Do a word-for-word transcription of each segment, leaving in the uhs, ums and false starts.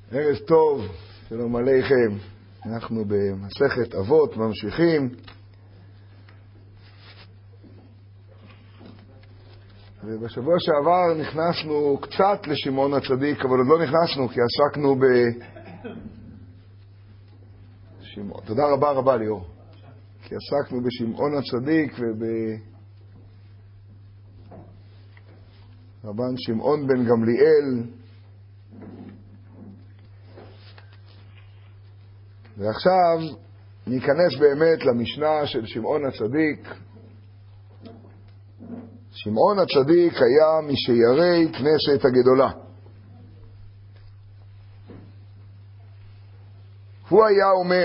ערב טוב, שלום עליכם. אנחנו במסכת אבות ממשיכים. ובשבוע שעבר נכנסנו קצת לשמעון הצדיק, אבל עוד לא נכנסנו כי עסקנו ב... שמעון. תודה רבה רבה ליאור. כי עסקנו בשמעון הצדיק וב... רבן שמעון בן גמליאל. ועכשיו ניכנס באמת למשנה של שמעון הצדיק. שמעון הצדיק היה משיירי כנסת הגדולה. הוא היה אומר,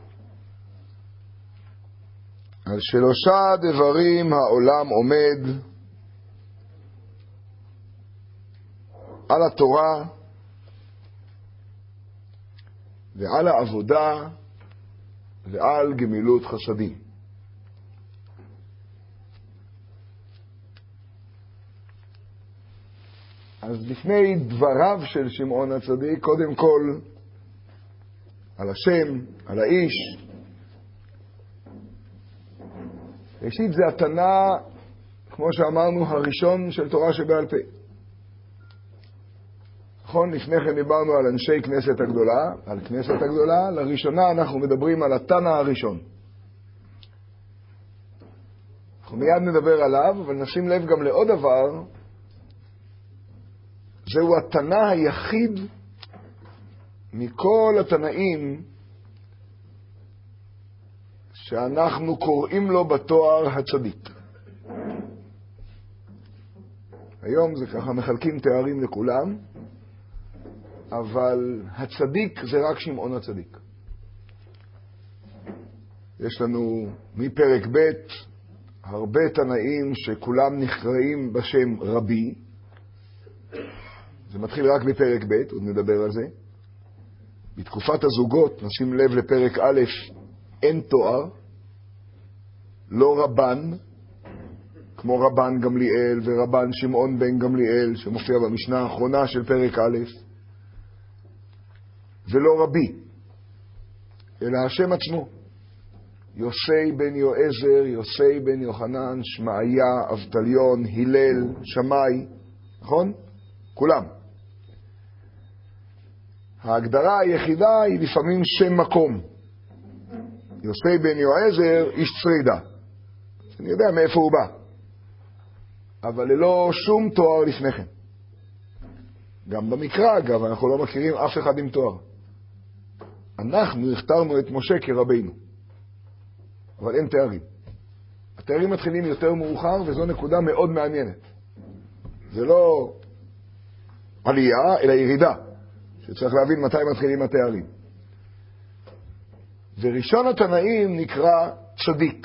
על שלושה דברים העולם עומד, על התורה ועל העבודה ועל גמילות חסדים. אז לפני דבריו של שמעון הצדיק, קודם כל על השם, על האיש. ראשית זה התנא, כמו שאמרנו, הראשון של תורה שבעל פה. נכון, לפני כן דיברנו על אנשי כנסת הגדולה, על כנסת הגדולה. לראשונה אנחנו מדברים על התנא הראשון. אנחנו מיד נדבר עליו, אבל נשים לב גם לעוד דבר. זהו התנא היחיד מכל התנאים שאנחנו קוראים לו בתואר הצדיק. היום זה ככה מחלקים תארים לכולם, אבל הצדיק זה רק שמעון הצדיק. יש לנו מפרק ב' הרבה תנאים שכולם נקראים בשם רבי. זה מתחיל רק בפרק ב', עוד נדבר על זה. בתקופת הזוגות, נשים לב לפרק א', אין תואר, לא רבן, כמו רבן גמליאל ורבן שמעון בן גמליאל, שמופיע במשנה האחרונה של פרק א', ולא רבי, אלא השם עצמו. יוסי בן יועזר, יוסי בן יוחנן, שמעיה, אבטליון, הלל, שמאי, נכון? כולם. ההגדרה היחידה היא לפעמים שם מקום. יוסי בן יועזר, איש צרידה. אני יודע מאיפה הוא בא. אבל ללא שום תואר לפני כן. גם במקרא, אגב, אנחנו לא מכירים אף אחד עם תואר. אנחנו הכתרנו את משה כרבינו. אבל אין תארים. התארים מתחילים יותר מאוחר, וזו נקודה מאוד מעניינת. זה לא עלייה, אלא ירידה. שצריך להבין מתי מתחילים התארים. וראשון התנאים נקרא צדיק.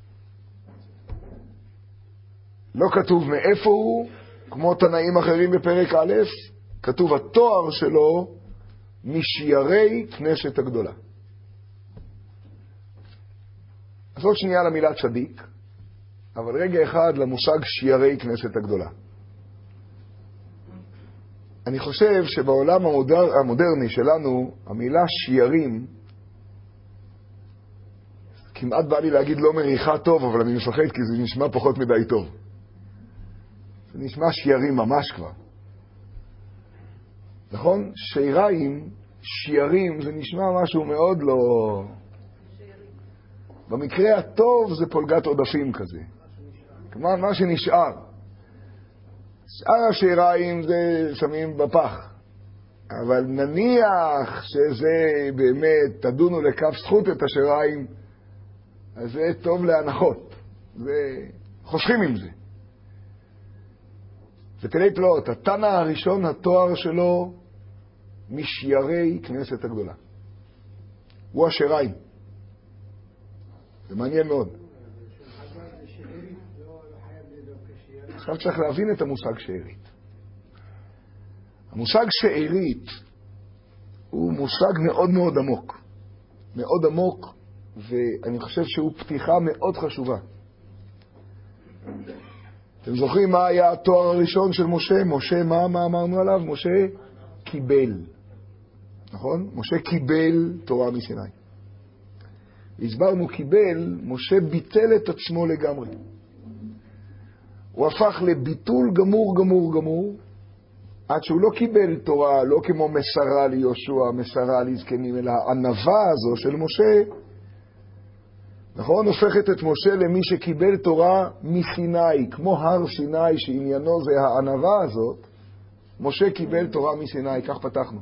לא כתוב מאיפה הוא, כמו תנאים אחרים בפרק א', כתוב התואר שלו משיירי כנסת הגדולה. אז עוד שנייה למילה צדיק, אבל רגע אחד למושג שיירי כנסת הגדולה. אני חושב שבעולם המודר, המודרני שלנו, המילה שיירים, כמעט בא לי להגיד לא מריחה טוב, אבל אני מפחד כי זה נשמע פחות מדי טוב. זה נשמע שיירים ממש כבר. נכון? שיריים, שיירים, זה נשמע משהו מאוד לא... במקרה הטוב זה פולגת עודפים כזה. כלומר, מה שנשאר. שאר השיריים זה שמים בפח. אבל נניח שזה באמת, תדונו לכף זכות את השיריים, אז זה טוב להנחות. זה... חוסכים עם זה. זה כדי פלאות. התנא הראשון, התואר שלו, משיירי כנסת הגדולה. הוא השיריים. זה מעניין מאוד. עכשיו צריך להבין את המושג שארית. המושג שארית הוא מושג מאוד מאוד עמוק. מאוד עמוק, ואני חושב שהוא פתיחה מאוד חשובה. אתם זוכרים מה היה התואר הראשון של משה? משה, מה, מה אמרנו עליו? משה קיבל. נכון? משה קיבל תורה מסיני. הסברנו קיבל, משה ביטל את עצמו לגמרי. הוא הפך לביטול גמור גמור גמור, עד שהוא לא קיבל תורה, לא כמו מסרה ליהושע, מסרה לזקנים, אלא הענווה הזו של משה, נכון? הופכת את משה למי שקיבל תורה מסיני, כמו הר סיני שעניינו זה הענווה הזאת. משה קיבל תורה מסיני, כך פתחנו.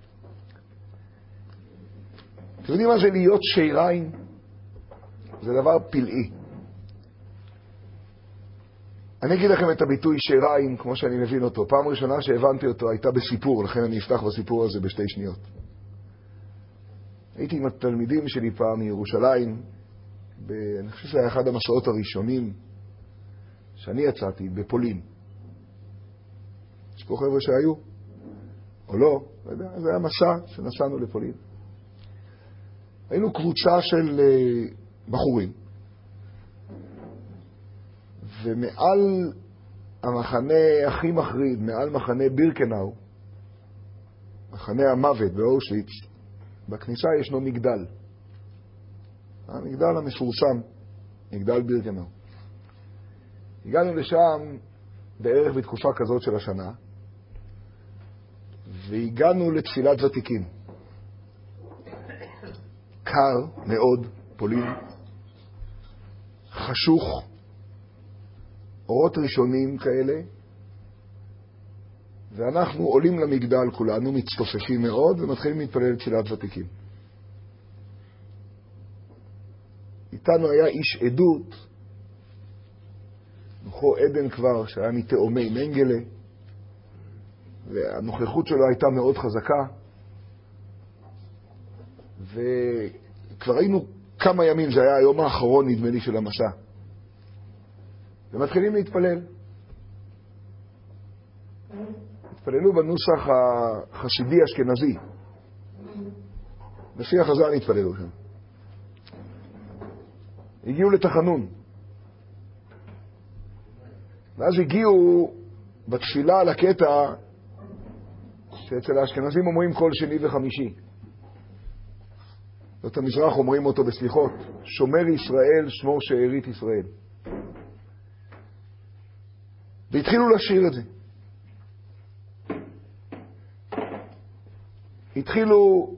אתם יודעים מה זה להיות שיריים? זה דבר פלאי. אני אגיד לכם את הביטוי שיריים כמו שאני מבין אותו. פעם ראשונה שהבנתי אותו הייתה בסיפור, לכן אני אפתח בסיפור הזה בשתי שניות. הייתי עם התלמידים שלי פעם מירושלים, ב... אני חושב שזה היה אחד המסעות הראשונים שאני יצאתי בפולין. יש פה חבר'ה שהיו, או לא, לא יודע, זה היה מסע שנסענו לפולין. היינו קבוצה של בחורים, ומעל המחנה הכי מחריד, מעל מחנה בירקנאו, מחנה המוות באושוויץ, בכניסה ישנו מגדל. המגדל המפורסם, מגדל בירקנאו. הגענו לשם בערך בתקופה כזאת של השנה, והגענו לתפילת ותיקים. קר מאוד, פולין, חשוך, אורות ראשונים כאלה, ואנחנו עולים למגדל כולנו, מצטופפים מאוד, ומתחילים להתפלל תפילת ותיקים. איתנו היה איש עדות, נוחו עדן כבר, שהיה מתאומי מנגלה, והנוכחות שלו הייתה מאוד חזקה, וכבר היינו כמה ימים, זה היה היום האחרון נדמה לי של המסע, ומתחילים להתפלל. התפללו בנוסח החסידי אשכנזי, לפי החז"ל התפללו שם. הגיעו לתחנון, ואז הגיעו בתפילה לקטע שאצל האשכנזים אומרים כל שני וחמישי. זאת המזרח אומרים אותו בסליחות, שומר ישראל שמור שארית ישראל. והתחילו לשיר את זה. התחילו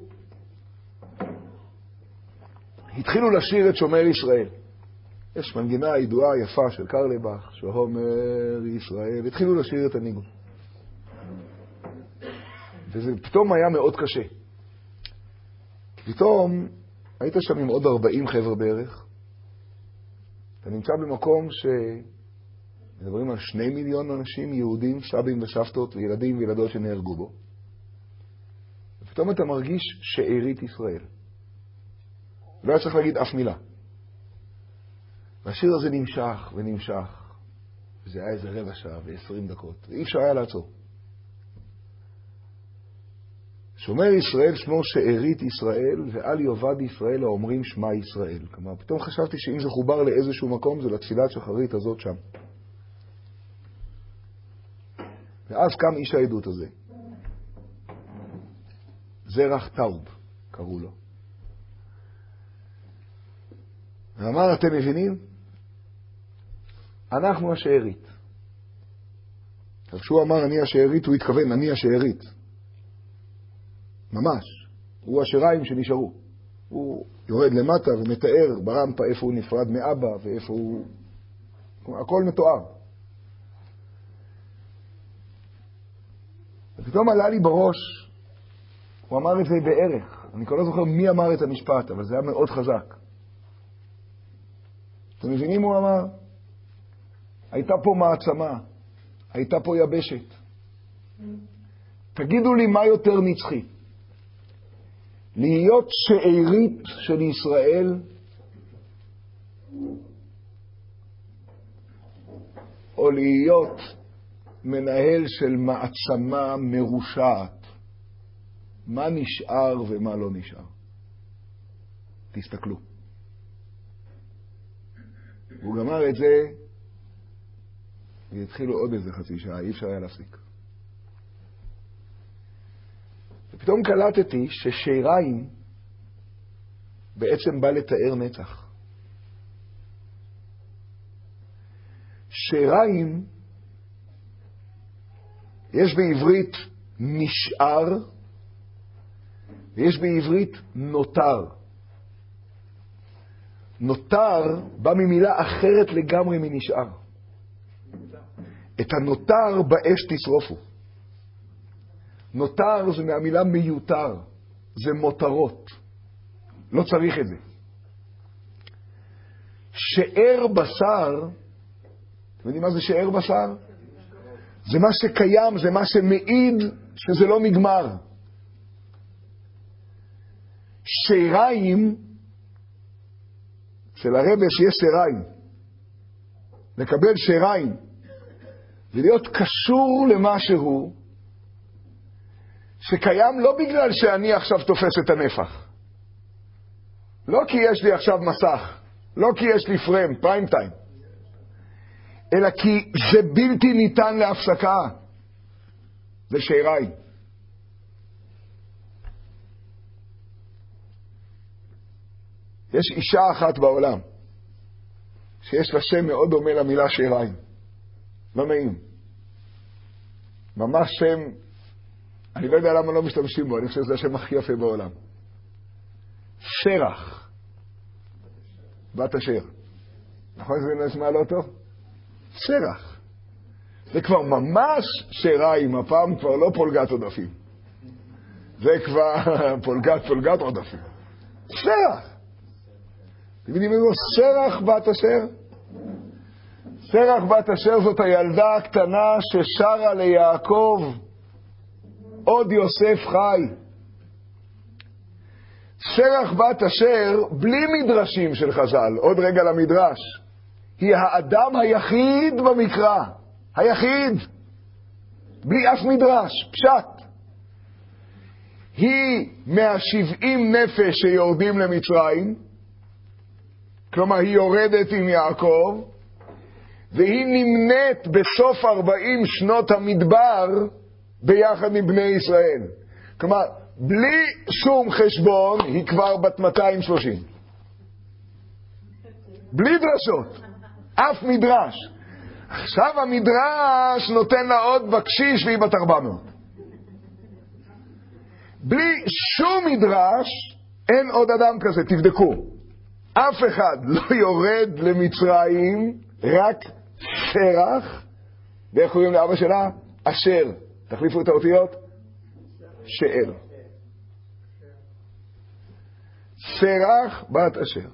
התחילו לשיר את שומר ישראל. יש מנגינה ידועה יפה של קרלבך, שומר ישראל. התחילו לשיר את הניגון. וזה פתאום היה מאוד קשה. פתאום היית שם עם עוד ארבעים חבר'ה בערך. אתה נמצא במקום שמדברים על שני מיליון אנשים יהודים, סבים וסבתות וילדים וילדות שנהרגו בו. ופתאום אתה מרגיש שארית ישראל. לא היה צריך להגיד אף מילה. והשיר הזה נמשך ונמשך. וזה היה איזה רבע שעה ועשרים דקות. ואי אפשר היה לעצור. שומר ישראל שמו שארית ישראל, ואל יאבד ישראל האומרים שמה ישראל. כלומר, פתאום חשבתי שאם זה חובר לאיזשהו מקום, זה לתפילת שחרית הזאת שם. ואז קם איש העדות הזה. זרח טאוב, קראו לו. ואמר, אתם מבינים? אנחנו השארית. אז כשהוא אמר אני השארית, הוא התכוון, אני השארית. ממש. הוא השריים שנשארו. הוא יורד למטה ומתאר ברמפה איפה הוא נפרד מאבא ואיפה הוא... הכל מתואר. ופתאום עלה לי בראש, הוא אמר את זה בערך. אני כבר לא זוכר מי אמר את המשפט, אבל זה היה מאוד חזק. אתם מבינים הוא אמר? הייתה פה מעצמה, הייתה פה יבשת. תגידו לי מה יותר נצחי. להיות שארית של ישראל או להיות מנהל של מעצמה מרושעת. מה נשאר ומה לא נשאר? תסתכלו. הוא גמר את זה והתחילו עוד איזה חצי שעה, אי אפשר היה להפסיק. פתאום קלטתי ששיריים בעצם בא לתאר נצח. שיריים, יש בעברית נשאר, ויש בעברית נותר. נותר בא ממילה אחרת לגמרי מנשאר. את הנותר באש תשרופו. נותר זה מהמילה מיותר, זה מותרות. לא צריך את זה. שאר בשר, אתם יודעים מה זה שאר בשר? זה מה שקיים, זה מה שמעיד שזה לא נגמר. שיריים, של הרב שיש שיריים, לקבל שיריים, ולהיות קשור למשהו שקיים לא בגלל שאני עכשיו תופס את הנפח. לא כי יש לי עכשיו מסך, לא כי יש לי פריים, פריים טיים, אלא כי זה בלתי ניתן להפסקה. זה שיריים. יש אישה אחת בעולם שיש לה שם מאוד דומה למילה שיריים. לא נעים. ממש שם, אני לא יודע למה לא משתמשים בו, אני חושב שזה השם הכי יפה בעולם. שרח. בת אשר. נכון שזה נשמע לא טוב? שרח. זה כבר ממש שיריים, הפעם כבר לא פולגת עודפים. זה כבר פולגת פולגת עודפים. שרח. אתם יודעים איזה שרח בת אשר? שרח בת אשר זאת הילדה הקטנה ששרה ליעקב עוד יוסף חי. שרח בת אשר, בלי מדרשים של חז"ל, עוד רגע למדרש, היא האדם היחיד במקרא, היחיד, בלי אף מדרש, פשט. היא מהשבעים נפש שיורדים למצרים, כלומר היא יורדת עם יעקב, והיא נמנית בסוף ארבעים שנות המדבר ביחד עם בני ישראל. כלומר, בלי שום חשבון היא כבר בת מאתיים ושלושים. בלי דרשות, אף מדרש. עכשיו המדרש נותן לה עוד בקשיש והיא בת ארבע מאות. בלי שום מדרש אין עוד אדם כזה, תבדקו. אף אחד לא יורד למצרים, רק שרח, ואיך קוראים לאבא שלה? אשר. תחליפו את האותיות? שאר. שרח בת אשר.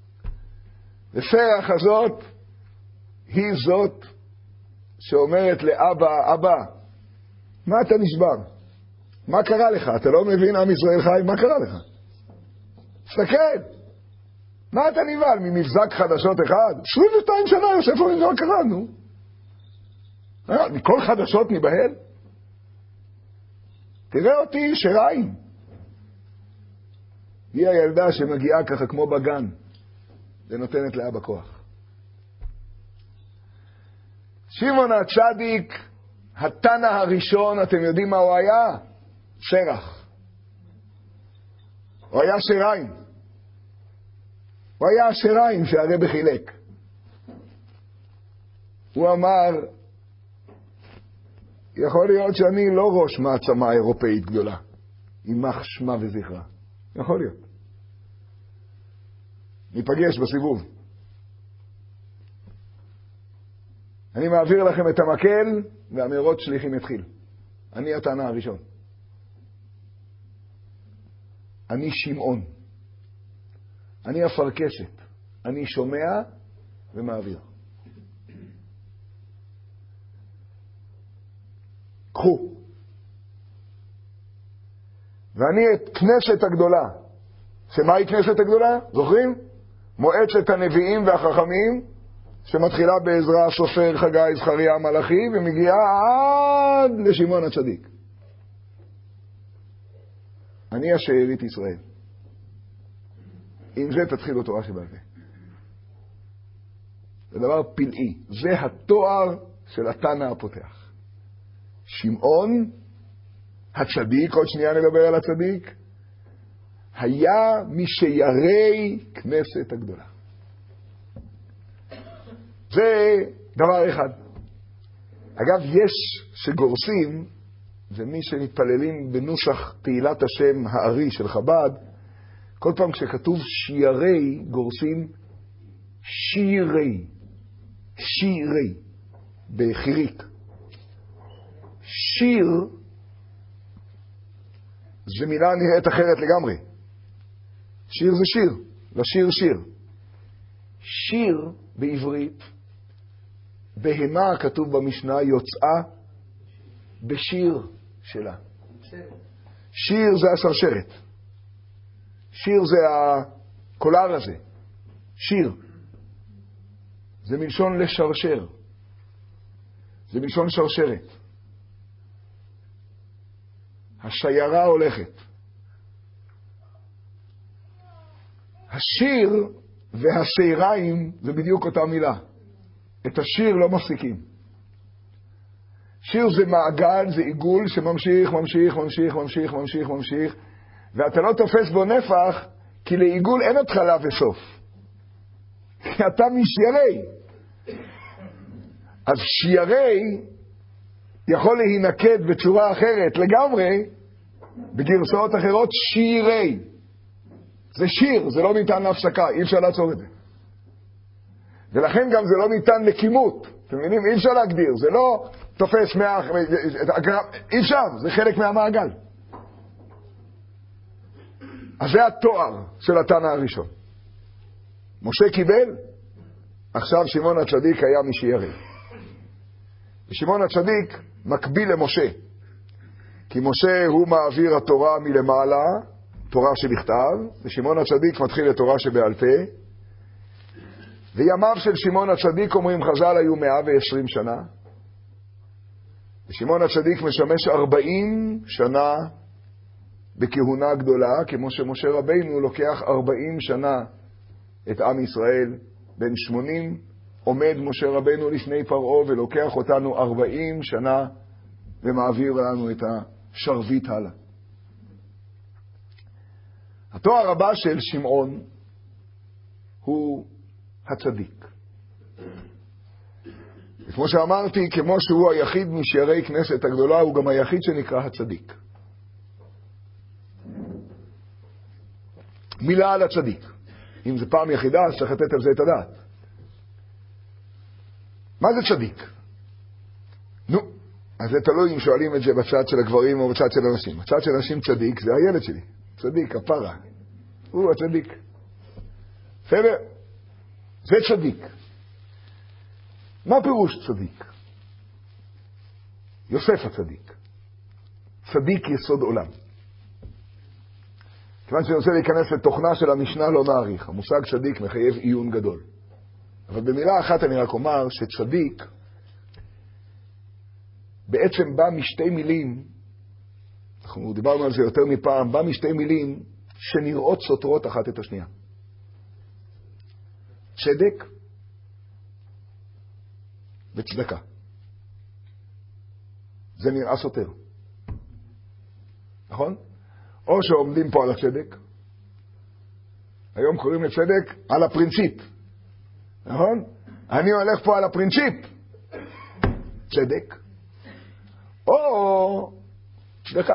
ושרח הזאת היא זאת שאומרת לאבא, אבא, מה אתה נשבר? מה קרה לך? אתה לא מבין עם ישראל חי? מה קרה לך? תסתכל. מה אתה נבהל? ממבזק חדשות אחד? עשרים ושתיים שנה יוסף אומרים, מה קרה, נו? מכל חדשות נבהל? תראה אותי, שיריים. היא הילדה שמגיעה ככה כמו בגן, ונותנת לאבא כוח. שמעון הצדיק, התנא הראשון, אתם יודעים מה הוא היה? שרח. הוא היה שיריים. הוא היה השיריים שהרבא חילק. הוא אמר, יכול להיות שאני לא ראש מעצמה אירופאית גדולה, יימח שמה וזכרה. יכול להיות. ניפגש בסיבוב. אני מעביר לכם את המקל, והמרוץ שליחים יתחיל. אני התנא הראשון. אני שמעון. אני אפרקסת. אני שומע ומעביר. קחו. ואני את כנסת הגדולה. שמה היא כנסת הגדולה? זוכרים? מועצת הנביאים והחכמים, שמתחילה בעזרא, סופר, חגי, זכריה, מלאכי, ומגיעה עד לשמעון הצדיק. אני השארית ישראל. עם זה תתחילו תורה שבעל פה. זה דבר פלאי. זה התואר של התנא הפותח. שמעון הצדיק, עוד שנייה נדבר על הצדיק, היה משיירי כנסת הגדולה. זה דבר אחד. אגב, יש שגורסים, ומי שמתפללים בנוסח תהילת השם הארי של חב"ד, כל פעם כשכתוב שיירי, גורסים שירי, שירי, בחיריק. שיר זה מילה נראית אחרת לגמרי. שיר זה שיר, לשיר שיר. שיר בעברית, בהמה כתוב במשנה, יוצאה בשיר שלה. שיר זה השרשרת. שיר זה הקולר הזה. שיר. זה מלשון לשרשר. זה מלשון שרשרת. השיירה הולכת. השיר והשייריים זה בדיוק אותה מילה. את השיר לא מפסיקים. שיר זה מעגל, זה עיגול שממשיך, ממשיך, ממשיך, ממשיך, ממשיך, ממשיך, ואתה לא תופס בו נפח, כי לעיגול אין התחלה וסוף. אתה משיירי. אז שיירי יכול להינקד בצורה אחרת לגמרי, בגרסאות אחרות שירי. זה שיר, זה לא ניתן להפסקה, אי אפשר לעצור את זה. ולכן גם זה לא ניתן לכימות. אתם מבינים? אי אפשר להגדיר, זה לא תופס מה... אי אפשר, זה חלק מהמעגל. אז זה התואר של התנא הראשון. משה קיבל, עכשיו שמעון הצדיק היה משיירי. ושמעון הצדיק מקביל למשה. כי משה הוא מעביר התורה מלמעלה, תורה שבכתב, ושמעון הצדיק מתחיל את תורה שבעל פה, וימיו של שמעון הצדיק, אומרים חז"ל, היו מאה ועשרים שנה, ושמעון הצדיק משמש ארבעים שנה בכהונה גדולה, כמו שמשה רבינו לוקח ארבעים שנה את עם ישראל, בן שמונים עומד משה רבינו לפני פרעה ולוקח אותנו ארבעים שנה ומעביר לנו את השרביט הלאה. התואר הבא של שמעון הוא הצדיק. וכמו שאמרתי, כמו שהוא היחיד משיירי כנסת הגדולה, הוא גם היחיד שנקרא הצדיק. מילה על הצדיק. אם זה פעם יחידה, אז צריך לתת על זה את הדעת. מה זה צדיק? נו, אז זה תלוי אם שואלים את זה בצד של הגברים או בצד של הנשים. בצד של הנשים צדיק זה הילד שלי. צדיק, הפרה. הוא הצדיק. בסדר? זה צדיק. מה פירוש צדיק? יוסף הצדיק. צדיק יסוד עולם. כיוון שאני רוצה להיכנס לתוכנה של המשנה לא נאריך. המושג צדיק מחייב עיון גדול. אבל במילה אחת אני רק אומר שצדיק בעצם בא משתי מילים, אנחנו דיברנו על זה יותר מפעם, בא משתי מילים שנראות סותרות אחת את השנייה. צדק וצדקה. זה נראה סותר. נכון? או שעומדים פה על הצדק, היום קוראים לצדק על הפרינציפ. נכון? אני הולך פה על הפרינציפ. צדק. או צדקה.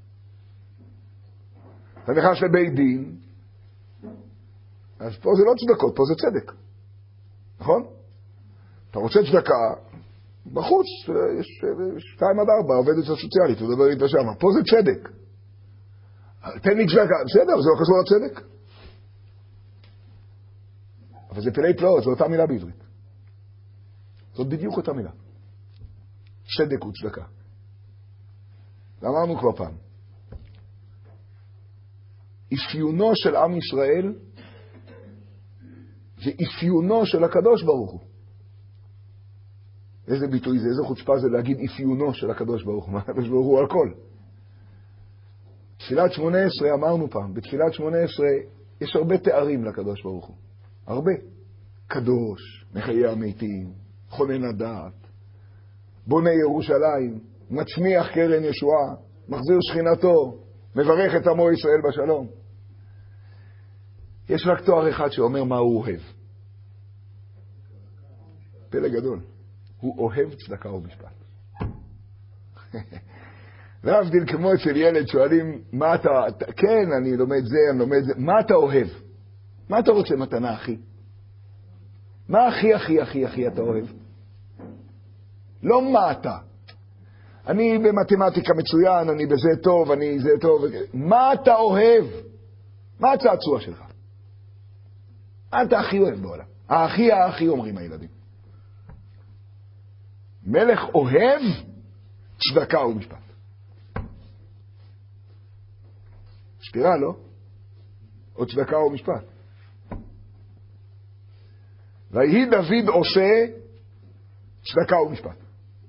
אתה נכנס לבית דין, אז פה זה לא צדקות, פה זה צדק. נכון? אתה רוצה צדקה, בחוץ יש שתיים עד ארבע, עובדת סוציאלית, הוא דבר איתה שם. פה זה צדק. תן לי צדקה, בסדר, זה לא קשור לצדק. אבל זה פלאי פלאות, זו אותה מילה בעברית. זאת בדיוק אותה מילה. צדק וצדקה. ואמרנו כבר פעם. אפיונו של עם ישראל זה אפיונו של הקדוש ברוך הוא. איזה ביטוי זה, איזה חוצפה זה להגיד אפיונו של הקדוש ברוך הוא. הקדוש ברוך הוא על כל. בתפילת שמונה עשרה אמרנו פעם, בתפילת שמונה עשרה יש הרבה תארים לקדוש ברוך הוא. הרבה. קדוש, מחיי המתים, חונן הדעת, בונה ירושלים, מצמיח קרן ישועה. מחזיר שכינתו, מברך את עמו ישראל בשלום. יש רק תואר אחד שאומר מה הוא אוהב. פלא גדול. הוא אוהב צדקה ומשפט. להבדיל כמו אצל ילד שואלים, מה אתה, כן, אני לומד זה, אני לומד זה, מה אתה אוהב? מה אתה רוצה מתנה, אחי? מה הכי, הכי, הכי, הכי אתה אוהב? לא מה אתה. אני במתמטיקה מצוין, אני בזה טוב, אני זה טוב. מה אתה אוהב? מה הצעצוע שלך? מה אתה הכי אוהב בעולם? האחי האחי אומרים הילדים. מלך אוהב צדקה ומשפט. ספירה, לא? או צדקה ומשפט. ויהי דוד עושה צדקה ומשפט.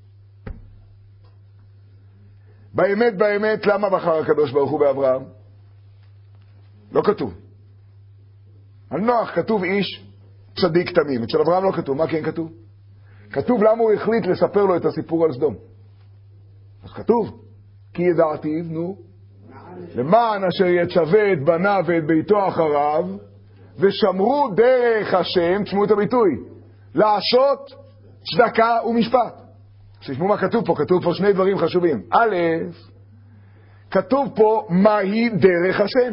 באמת, באמת, למה בחר הקדוש ברוך הוא באברהם? לא כתוב. על נוח כתוב איש צדיק תמים. אצל אברהם לא כתוב. מה כן כתוב? כתוב למה הוא החליט לספר לו את הסיפור על סדום. אז כתוב, כי ידעתיו, נו, למען אשר יצווה את בניו ואת ביתו אחריו, ושמרו דרך השם, תשמעו את הביטוי, לעשות צדקה ומשפט. תשמעו מה כתוב פה, כתוב פה שני דברים חשובים. א', כתוב פה מהי דרך השם.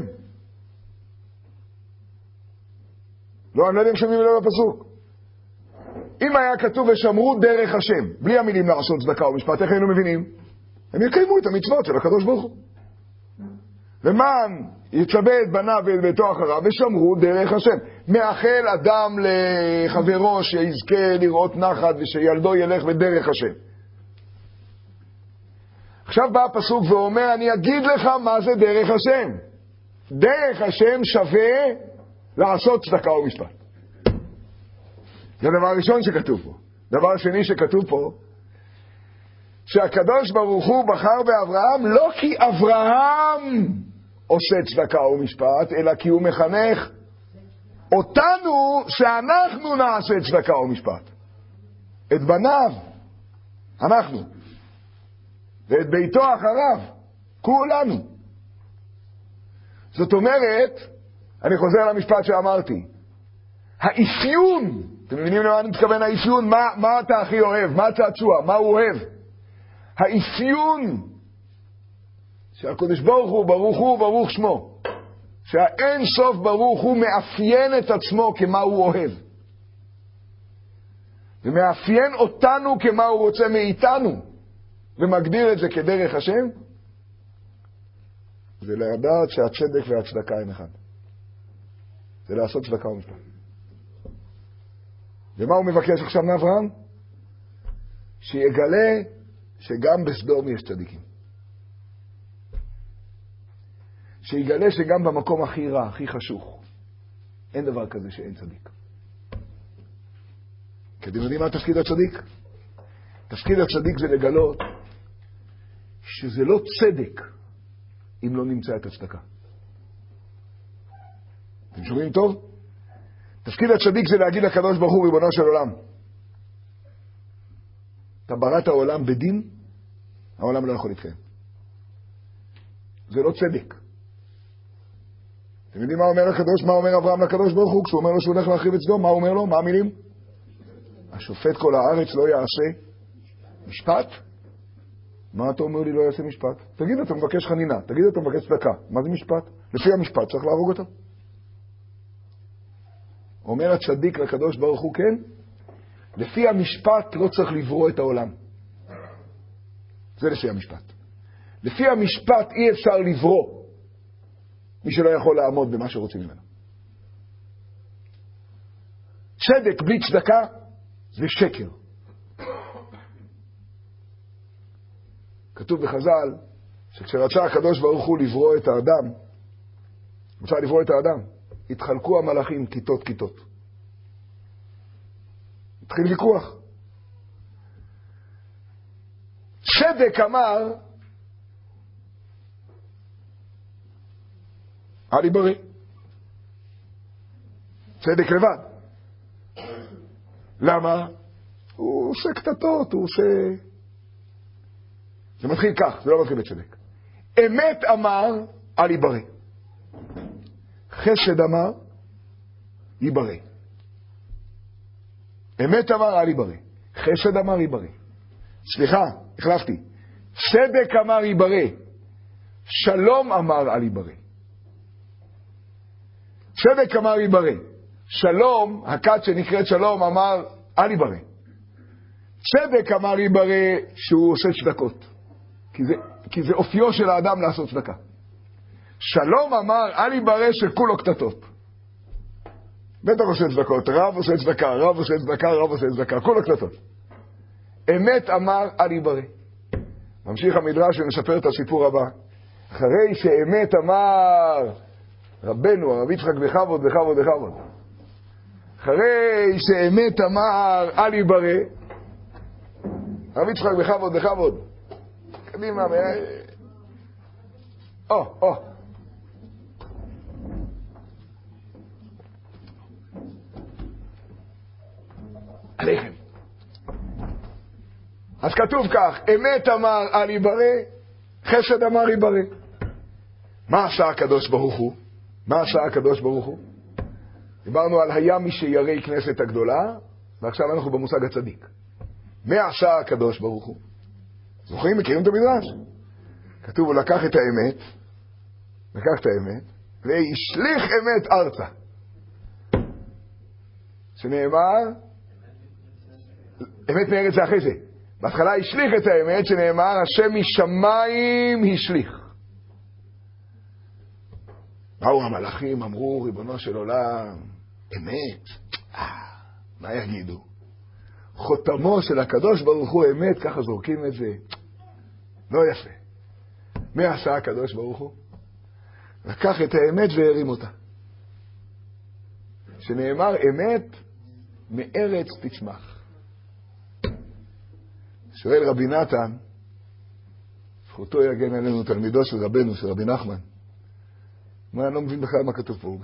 לא, אני לא יודע אם שומעים אלו בפסוק. אם היה כתוב ושמרו דרך השם, בלי המילים לעשות צדקה ומשפט, איך היינו מבינים? הם יקיימו את המצוות של הקדוש ברוך הוא. למען יצווה את בניו ואת ביתו אחריו ושמרו דרך השם. מאחל אדם לחברו שיזכה לראות נחת ושילדו ילך בדרך השם. עכשיו בא הפסוק ואומר, אני אגיד לך מה זה דרך השם. דרך השם שווה לעשות צדקה ומשפט. זה הדבר הראשון שכתוב פה. דבר שני שכתוב פה, שהקדוש ברוך הוא בחר באברהם לא כי אברהם עושה צדקה ומשפט, אלא כי הוא מחנך אותנו שאנחנו נעשה צדקה ומשפט. את בניו, אנחנו. ואת ביתו אחריו, כולנו. זאת אומרת, אני חוזר למשפט שאמרתי, האפיון, אתם מבינים למה אני מתכוון האפיון? מה, מה אתה הכי אוהב? מה הצעצוע? מה הוא אוהב? האפיון שהקדוש ברוך הוא ברוך הוא ברוך שמו, שהאין סוף ברוך הוא מאפיין את עצמו כמה הוא אוהב, ומאפיין אותנו כמה הוא רוצה מאיתנו, ומגדיר את זה כדרך השם, זה לדעת שהצדק והצדקה הם אחד. זה לעשות צדקה ומשפט. ומה הוא מבקש עכשיו מאברהם? שיגלה שגם בסדום יש צדיקים. שיגלה שגם במקום הכי רע, הכי חשוך, אין דבר כזה שאין צדיק. כי אתם יודעים מה תפקיד הצדיק? תפקיד הצדיק זה לגלות שזה לא צדק אם לא נמצא את הצדקה. אתם שומעים טוב? תפקיד הצדיק זה להגיד לקדוש ברוך הוא, ריבונו של עולם, אתה בראת העולם בדין, העולם לא יכול להתקיים. זה לא צדק. אתם יודעים מה אומר הקדוש, מה אומר אברהם לקדוש ברוך הוא כשהוא אומר לו שהוא הולך להחריב את סדום? מה הוא אומר לו? מה המילים? השופט כל הארץ לא יעשה משפט? מה אתה אומר לי לא יעשה משפט? תגיד, אתה מבקש חנינה, תגיד, אתה מבקש צדקה. מה זה משפט? לפי המשפט צריך להרוג אותו. אומר הצדיק לקדוש ברוך הוא, כן, לפי המשפט לא צריך לברוא את העולם. זה לפי המשפט. לפי המשפט אי אפשר לברוא מי שלא יכול לעמוד במה שרוצים ממנו. צדק בלי צדקה זה שקר. כתוב בחז"ל שכשרצה הקדוש ברוך הוא לברוא את האדם, רצה לברוא את האדם, התחלקו המלאכים כיתות כיתות. התחיל ויכוח. צדק אמר, אני בריא. צדק לבד. למה? הוא עושה קטטות, הוא עושה... זה מתחיל כך, זה לא מתחיל בצדק. אמת אמר, אל יברא. חסד אמר, יברא. אמת אמר, אל יברא. חסד אמר, יברא. סליחה, החלפתי. צדק אמר, יברא. שלום אמר, אל יברא. צדק אמר, יברא. שלום, הכת שנקראת שלום, אמר, אל יברא. צדק אמר, יברא, שהוא עושה צדקות. כי זה, כי זה אופיו של האדם לעשות צדקה. שלום אמר, אל יברא שכולו קטטות. בטח עושה צדקות, רב עושה צדקה, רב עושה צדקה, רב עושה צדקה, כולו קטטות. אמת אמר, אל יברא. ממשיך המדרש ונספר את הסיפור הבא. אחרי שאמת אמר רבנו, הרב יצחק בכבוד, בכבוד, בכבוד. אחרי שאמת אמר, אל יברא, הרב יצחק בכבוד, בכבוד. קדימה, או, או. עליכם. אז כתוב כך, אמת אמר, אל יברא, חסד אמר, יברא. מה עשה הקדוש ברוך הוא? מה עשה הקדוש ברוך הוא? דיברנו על היה מי שירא כנסת הגדולה, ועכשיו אנחנו במושג הצדיק. מה עשה הקדוש ברוך הוא? זוכרים? מכירים את המדרש? כתוב, הוא לקח את האמת, לקח את האמת, והשליך אמת ארצה. שנאמר, אמת מארץ זה אחרי זה. בהתחלה השליך את האמת, שנאמר, השם משמיים השליך. באו המלאכים, אמרו, ריבונו של עולם, אמת. אה, מה יגידו? חותמו של הקדוש ברוך הוא אמת, ככה זורקים את זה. לא יפה. מה עשה הקדוש ברוך הוא? לקח את האמת והרים אותה. שנאמר, אמת מארץ תצמח. שואל רבי נתן, זכותו יגן עלינו, תלמידו של רבנו, של רבי נחמן. מה, אני לא מבין בכלל מה כתוב פה.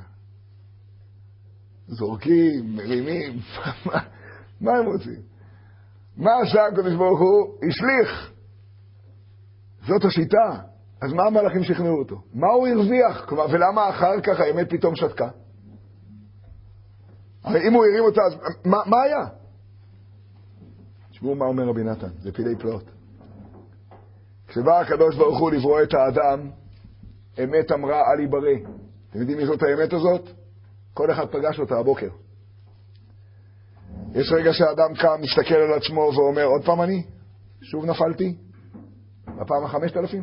זורקים, מרימים, מה, מה הם רוצים? מה עשה הקדוש ברוך הוא? השליך. זאת השיטה. אז מה המלאכים שכנעו אותו? מה הוא הרוויח? כלומר, ולמה אחר כך האמת פתאום שתקה? הרי אם הוא הרים אותה, אז מה, מה היה? תשמעו מה אומר רבי נתן, זה פילי פלאות. כשבא הקדוש ברוך הוא לברוא את האדם, אמת אמרה אל יברא. אתם יודעים מי זאת האמת הזאת? כל אחד פגש אותה הבוקר. יש רגע שהאדם קם, מסתכל על עצמו ואומר, עוד פעם אני? שוב נפלתי? בפעם החמשת אלפים?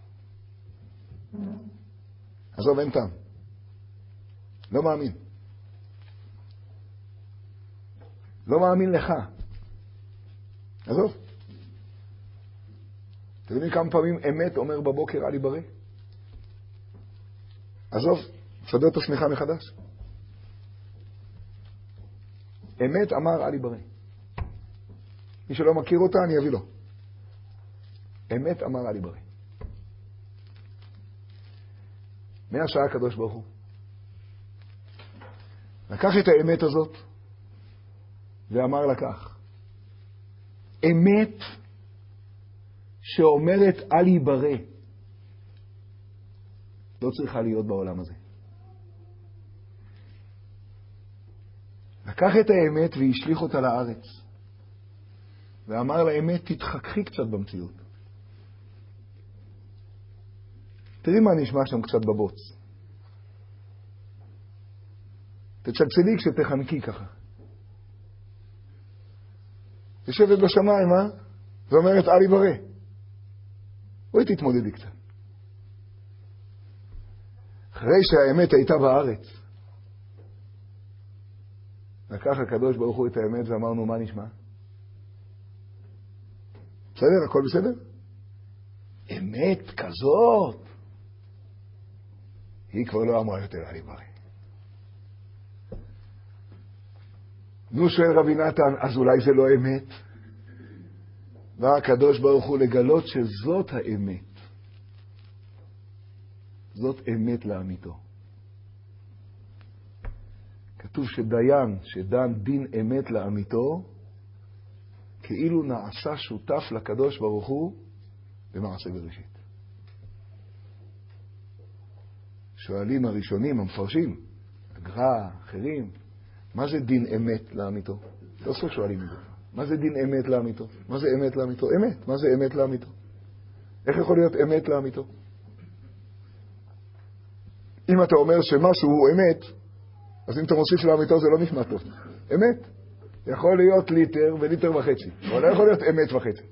עזוב, אין טעם. לא מאמין. לא מאמין לך. עזוב. אתם יודעים כמה פעמים אמת אומר בבוקר אל יברא? עזוב, סדר את עצמך מחדש. אמת אמר אל יברא. מי שלא מכיר אותה, אני אביא לו. אמת אמר אל יברא. מה עשה הקדוש ברוך הוא? לקח את האמת הזאת ואמר לקח. אמת שאומרת אל יברא לא צריכה להיות בעולם הזה. לקח את האמת והשליך אותה לארץ. ואמר לאמת, תתחככי קצת במציאות. תראי מה נשמע שם קצת בבוץ. תצלצלי כשתחנקי ככה. יושבת בשמיים, אה? ואומרת, אל יברא. בואי תתמודדי קצת. אחרי שהאמת הייתה בארץ, לקח הקדוש ברוך הוא את האמת ואמרנו, מה נשמע? בסדר? הכל בסדר? אמת כזאת היא כבר לא אמרה יותר אל יברא. נו, שואל רבי נתן, אז אולי זה לא אמת? והקדוש ברוך הוא לגלות שזאת האמת. זאת אמת לאמיתו. כתוב שדיין שדן דין אמת לאמיתו, כאילו נעשה שותף לקדוש ברוך הוא במעשה בראשית. שואלים הראשונים, המפרשים, הגר"א, אחרים, מה זה דין אמת לאמיתו? לא סוף שואלים את זה. מה זה דין אמת לאמיתו? מה זה אמת לאמיתו? אמת. מה זה אמת לאמיתו? איך יכול להיות אמת לאמיתו? אם אתה אומר שמשהו הוא אמת, אז אם אתה מוסיף לאמיתו זה לא נשמע טוב. אמת. יכול להיות ליטר וליטר וחצי, אבל לא יכול להיות אמת וחצי.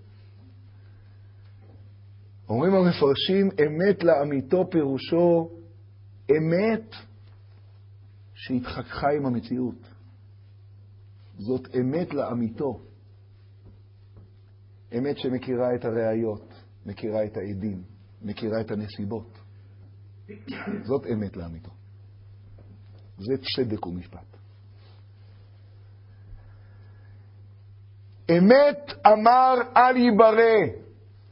אומרים המפרשים, אמת לאמיתו פירושו אמת שהתחככה עם המציאות. זאת אמת לאמיתו. אמת שמכירה את הראיות, מכירה את העדים, מכירה את הנסיבות. זאת אמת לאמיתו. זה צדק ומשפט. אמת אמר אל יברא.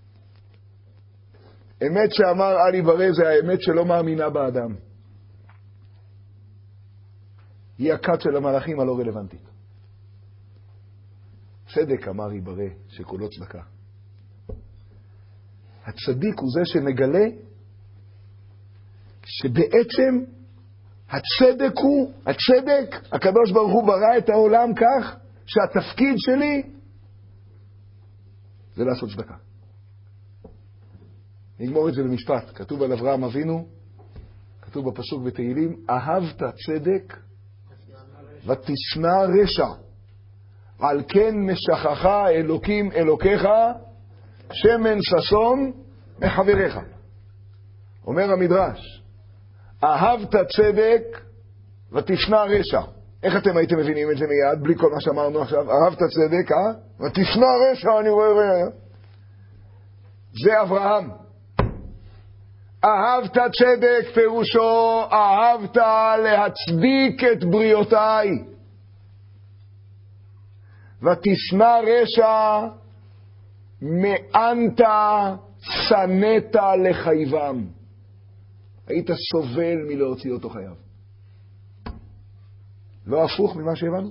אמת שאמר אל יברא זה האמת שלא מאמינה באדם. היא הכת של המלאכים הלא רלוונטית. צדק אמר יברא שכולו צדקה. הצדיק הוא זה שמגלה שבעצם הצדק הוא, הצדק, הקדוש ברוך הוא ברא את העולם כך שהתפקיד שלי זה לעשות צדקה. נגמור את זה במשפט. כתוב על אברהם אבינו, כתוב בפסוק בתהילים, אהבת צדק ותשנא רשע, על כן משכך אלוקים אלוקיך שמן ששון מחבריך. אומר המדרש, אהבת צדק ותשנא רשע. איך אתם הייתם מבינים את זה מיד, בלי כל מה שאמרנו עכשיו? אהבת צדק, אה? ותשנא רשע, אני רואה... זה אברהם. אהבת צדק פירושו, אהבת להצדיק את בריאותיי. ותשנא רשע, מאנת שנאת לחייבם. היית סובל מלהוציא אותו חייו. לא הפוך ממה שהבנו?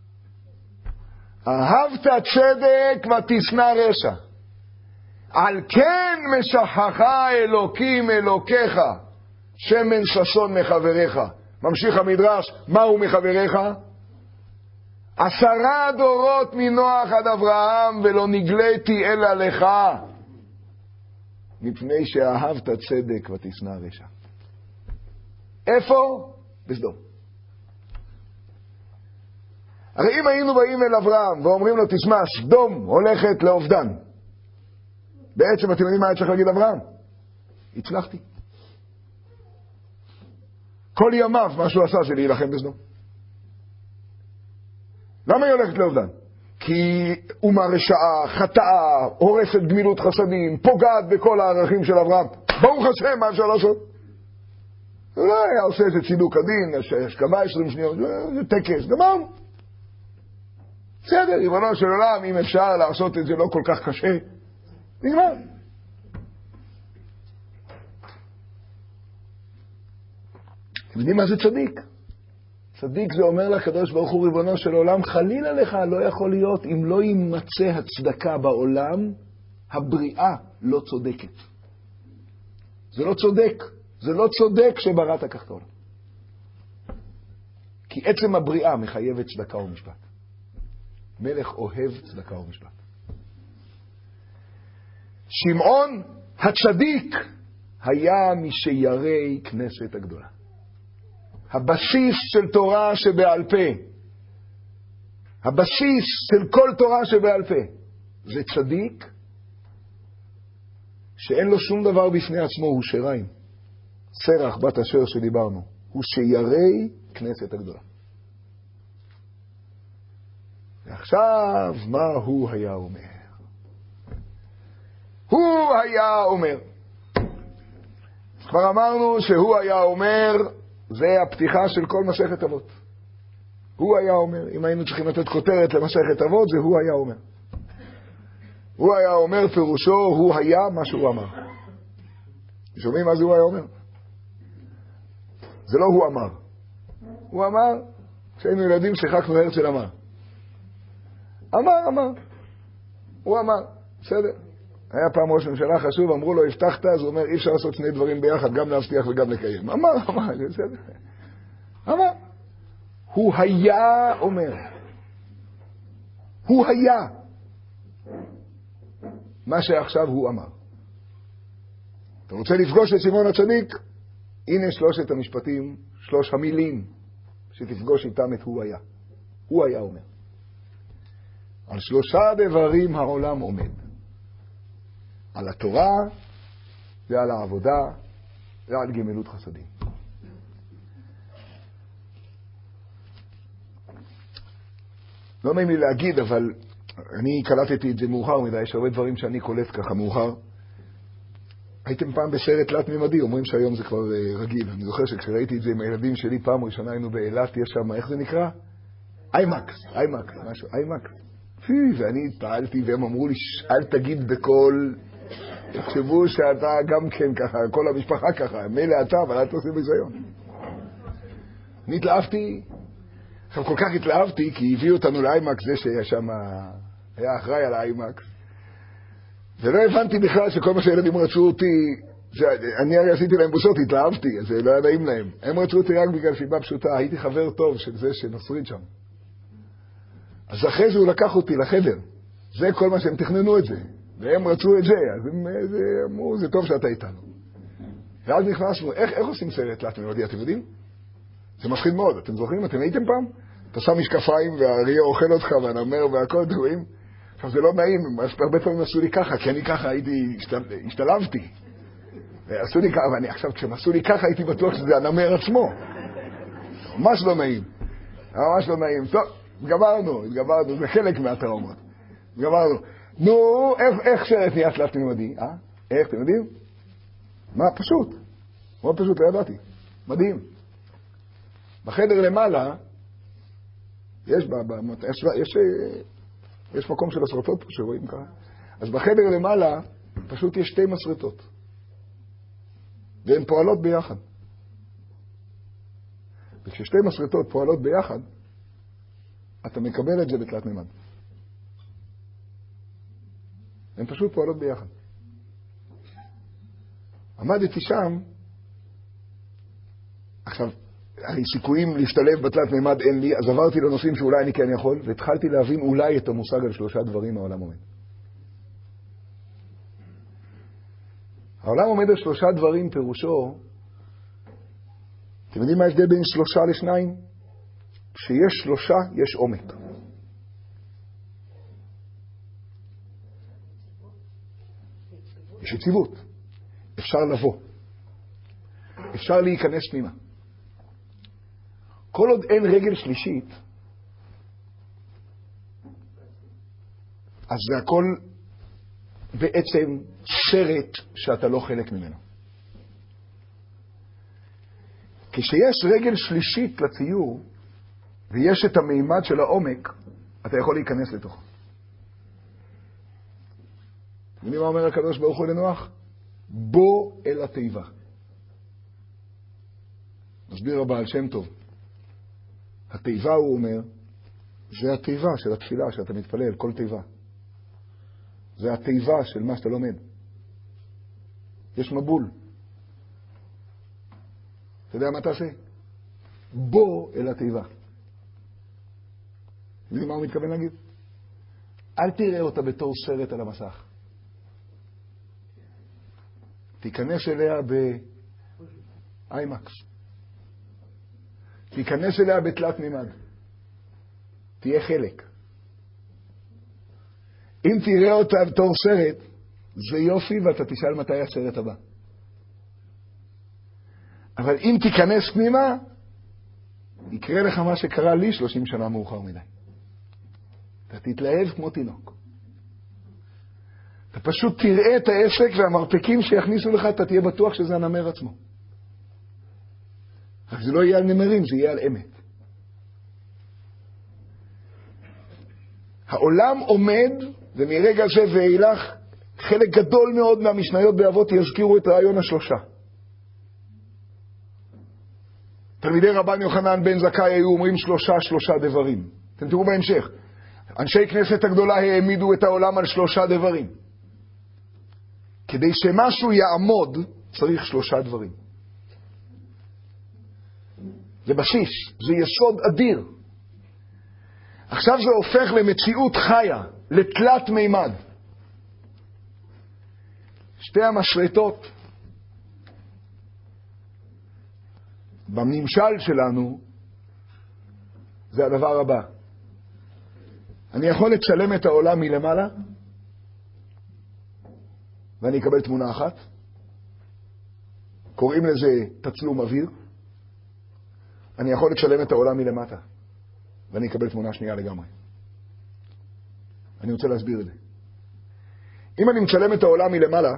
אהבת צדק ותשנא רשע. על כן משכך אלוקים אלוקיך שמן ששון מחבריך. ממשיך המדרש, מהו מחבריך? עשרה דורות מנוח עד אברהם ולא נגליתי אלא לך, מפני שאהבת צדק ותשנא רשע. איפה? בסדום. הרי אם היינו באים אל אברהם ואומרים לו, תשמע, סדום הולכת לאובדן, בעצם אתם יודעים מה היה צריך להגיד אברהם? הצלחתי. כל ימיו מה שהוא עשה זה להילחם בסדום. למה היא הולכת לאובדן? כי אומה רשעה, חטאה, הורסת גמילות חסדים, פוגעת בכל הערכים של אברהם. ברוך השם, מה אפשר לעשות? הוא לא היה עושה איזה צידוק הדין, השכמה עשרים שניות, זה טקס, גמרנו. בסדר, ריבונו של עולם, אם אפשר לעשות את זה לא כל כך קשה, נגמר. אתם יודעים מה זה צדיק? צדיק זה אומר לקדוש ברוך הוא, ריבונו של עולם, חלילה לך לא יכול להיות אם לא יימצא הצדקה בעולם, הבריאה לא צודקת. זה לא צודק. זה לא צודק שבראת כך את העולם. כי עצם הבריאה מחייבת צדקה ומשפט. מלך אוהב צדקה ומשפט. שמעון הצדיק היה משירי כנסת הגדולה. הבסיס של תורה שבעל פה, הבסיס של כל תורה שבעל פה, זה צדיק שאין לו שום דבר בפני עצמו, הוא שיריים. סרח בת אשר שדיברנו, הוא שירי כנסת הגדולה. ועכשיו, מה הוא היה אומר? הוא היה אומר. כבר אמרנו שהוא היה אומר, זה הפתיחה של כל מסכת אבות. הוא היה אומר, אם היינו צריכים לתת כותרת למסכת אבות, זה הוא היה אומר. הוא היה אומר, פירושו, הוא היה מה שהוא אמר. שומעים מה זה הוא היה אומר? זה לא הוא אמר. הוא אמר, כשהיינו ילדים שיחקנו הרצל אמר. אמר, אמר. הוא אמר, בסדר. היה פעם ראש ממשלה חשוב, אמרו לו, הבטחת, אז הוא אומר, אי אפשר לעשות שני דברים ביחד, גם להבטיח וגם לקיים. אמר, אמר, זה בסדר. אמר. הוא היה אומר. הוא היה. מה שעכשיו הוא אמר. אתה רוצה לפגוש את שמעון הצדיק? הנה שלושת המשפטים, שלוש המילים, שתפגוש איתם את הוא היה. הוא היה אומר. על שלושה דברים העולם עומד. על התורה, ועל העבודה, ועל גמילות חסדים. לא נעים לי להגיד, אבל אני קלטתי את זה מאוחר מדי, יש הרבה דברים שאני קולט ככה מאוחר. הייתם פעם בסרט תלת-ממדי, אומרים שהיום זה כבר רגיל. אני זוכר שכשראיתי את זה עם הילדים שלי, פעם ראשונה היינו באילת, יש שם, איך זה נקרא? איימקס, איימקס, משהו, איימקס. פי, ואני התפעלתי, והם אמרו לי, אל תגיד בקול, תחשבו שאתה גם כן ככה, כל המשפחה ככה, מילא אתה, אבל אל תעשה ביזיון. אני התלהבתי, עכשיו כל כך התלהבתי, כי הביאו אותנו לאיימקס, זה שהיה שם, היה אחראי על האיימקס. ולא הבנתי בכלל שכל מה שהילדים רצו אותי, אני הרי עשיתי להם בוסות, התלהבתי, אז זה לא היה נעים להם. הם רצו אותי רק בגלל סיבה פשוטה, הייתי חבר טוב של זה שנוסריד שם. אז אחרי זה הוא לקח אותי לחדר. זה כל מה שהם תכננו את זה. והם רצו את זה, אז הם זה, אמרו, זה טוב שאתה איתנו. ואז נכנסנו, איך, איך עושים סרט תלת-ממדי, אתם יודעים? זה מפחיד מאוד, אתם זוכרים? אתם הייתם פעם? אתה שם משקפיים והאריה אוכל אותך והנמר והכל, אתם רואים? עכשיו זה לא נעים, הרבה פעמים עשו לי ככה, כי אני ככה הייתי, השתלבתי. עשו לי ככה, ואני עכשיו כשהם עשו לי ככה הייתי בטוח שזה הנמר עצמו. ממש לא נעים. ממש לא נעים. טוב, התגברנו, התגברנו, זה חלק מהטראומות. התגברנו. נו, איך, איך שרת נהיה תלת-ממדי? אה? איך, אתם יודעים? מה, פשוט. מאוד פשוט, לא ידעתי. מדהים. בחדר למעלה, יש, ב, ב, יש, יש, יש מקום של הסרטות פה שרואים ככה. אז בחדר למעלה, פשוט יש שתי מסרטות. והן פועלות ביחד. וכששתי מסרטות פועלות ביחד, אתה מקבל את זה בתלת מימד. הן פשוט פועלות ביחד. עמדתי שם, עכשיו, הרי סיכויים להשתלב בתלת מימד אין לי, אז עברתי לנושאים שאולי אני כן יכול, והתחלתי להבין אולי את המושג על שלושה דברים העולם עומד. העולם עומד על שלושה דברים פירושו, אתם יודעים מה ההבדל בין שלושה לשניים? כשיש שלושה, יש עומק. יש יציבות. אפשר לבוא. אפשר להיכנס פנימה. כל עוד אין רגל שלישית, אז זה הכל בעצם סרט שאתה לא חלק ממנו. כשיש רגל שלישית לציור, ויש את המימד של העומק, אתה יכול להיכנס לתוכו. אתם יודעים מה אומר הקדוש ברוך הוא לנוח? בוא אל התיבה. מסביר הבעל שם טוב. התיבה, הוא אומר, זה התיבה של התפילה שאתה מתפלל, כל תיבה. זה התיבה של מה שאתה לומד. יש מבול. אתה יודע מה תעשה? בוא אל התיבה. יודעים מה הוא מתכוון להגיד? אל תראה אותה בתור סרט על המסך. תיכנס אליה באיימקס. תיכנס אליה בתלת מימד. תהיה חלק. אם תראה אותה בתור סרט, זה יופי ואתה תשאל מתי הסרט הבא. אבל אם תיכנס פנימה, יקרה לך מה שקרה לי שלושים שנה מאוחר מדי. אתה תתלהב כמו תינוק. אתה פשוט תראה את העסק והמרפקים שיכניסו לך, אתה תהיה בטוח שזה הנמר עצמו. רק זה לא יהיה על נמרים, זה יהיה על אמת. העולם עומד, ומרגע זה ואילך, חלק גדול מאוד מהמשניות באבות יזכירו את רעיון השלושה. תלמידי רבן יוחנן בן זכאי היו אומרים שלושה שלושה דברים. אתם תראו בהמשך. אנשי כנסת הגדולה העמידו את העולם על שלושה דברים. כדי שמשהו יעמוד, צריך שלושה דברים. זה בסיס, זה יסוד אדיר. עכשיו זה הופך למציאות חיה, לתלת מימד. שתי המשרתות בממשל שלנו זה הדבר הבא. אני יכול לצלם את העולם מלמעלה ואני אקבל תמונה אחת. קוראים לזה תצלום אוויר. אני יכול לצלם את העולם מלמטה ואני אקבל תמונה שנייה לגמרי. אני רוצה להסביר את זה. אם אני מצלם את העולם מלמעלה,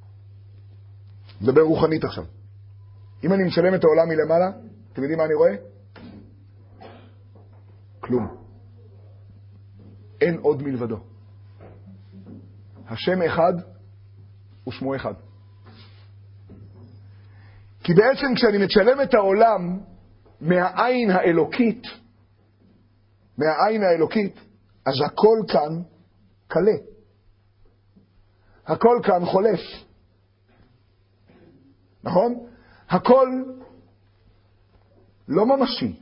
מדבר רוחנית עכשיו. אם אני מצלם את העולם מלמעלה, אתם יודעים מה אני רואה? כלום. אין עוד מלבדו. השם אחד ושמו אחד. כי בעצם כשאני מצלם את העולם מהעין האלוקית, מהעין האלוקית, אז הכל כאן קלה. הכל כאן חולף. נכון? הכל לא ממשי.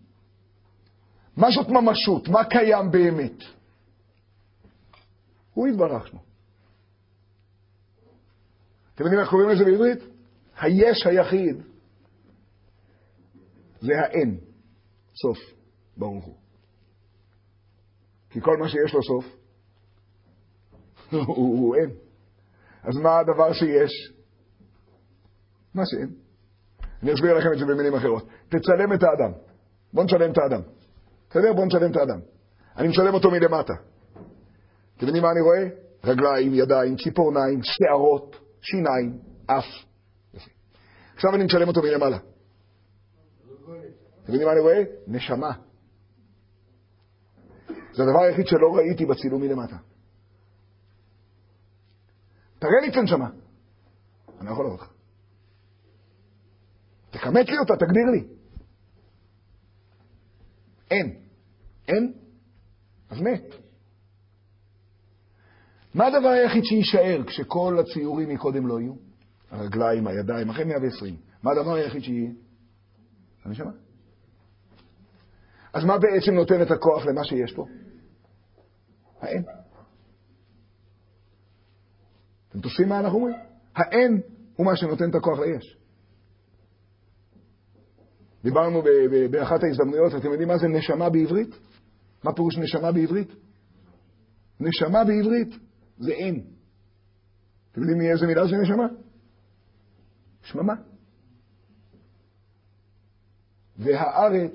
מה זאת ממשות? מה קיים באמת? הוא יתברך שמו. אתם יודעים איך קוראים לזה בעברית? היש היחיד. זה האין. סוף. ברוך הוא. כי כל מה שיש לו סוף, הוא, הוא אין. אז מה הדבר שיש? מה שאין. אני אסביר לכם את זה במילים אחרות. תצלם את האדם. בוא נצלם את האדם. בסדר? בוא נצלם את האדם. אני מצלם אותו מלמטה. אתם יודעים מה אני רואה? רגליים, ידיים, ציפורניים, שערות, שיניים, אף. יפה. עכשיו אני מצלם אותו מלמעלה. אתם יודעים מה אני רואה? נשמה. זה הדבר היחיד שלא ראיתי בצילום מלמטה. תראה לי את הנשמה. אני לא יכול לראות לך. תכמת לי אותה, תגדיר לי. אין. אין? אז מת. מה הדבר היחיד שישאר כשכל הציורים מקודם לא יהיו? הרגליים, הידיים, אחרי מאה ועשרים. מה הדבר היחיד שיהיה? הנשמה. אז מה בעצם נותן את הכוח למה שיש פה? האין. אתם תופסים מה אנחנו אומרים? האין הוא מה שנותן את הכוח ליש. דיברנו ב- ב- באחת ההזדמנויות, אתם יודעים מה זה נשמה בעברית? מה פירוש נשמה בעברית? נשמה בעברית זה אין. אתם יודעים מאיזה מילה זה נשמה? שממה. והארץ,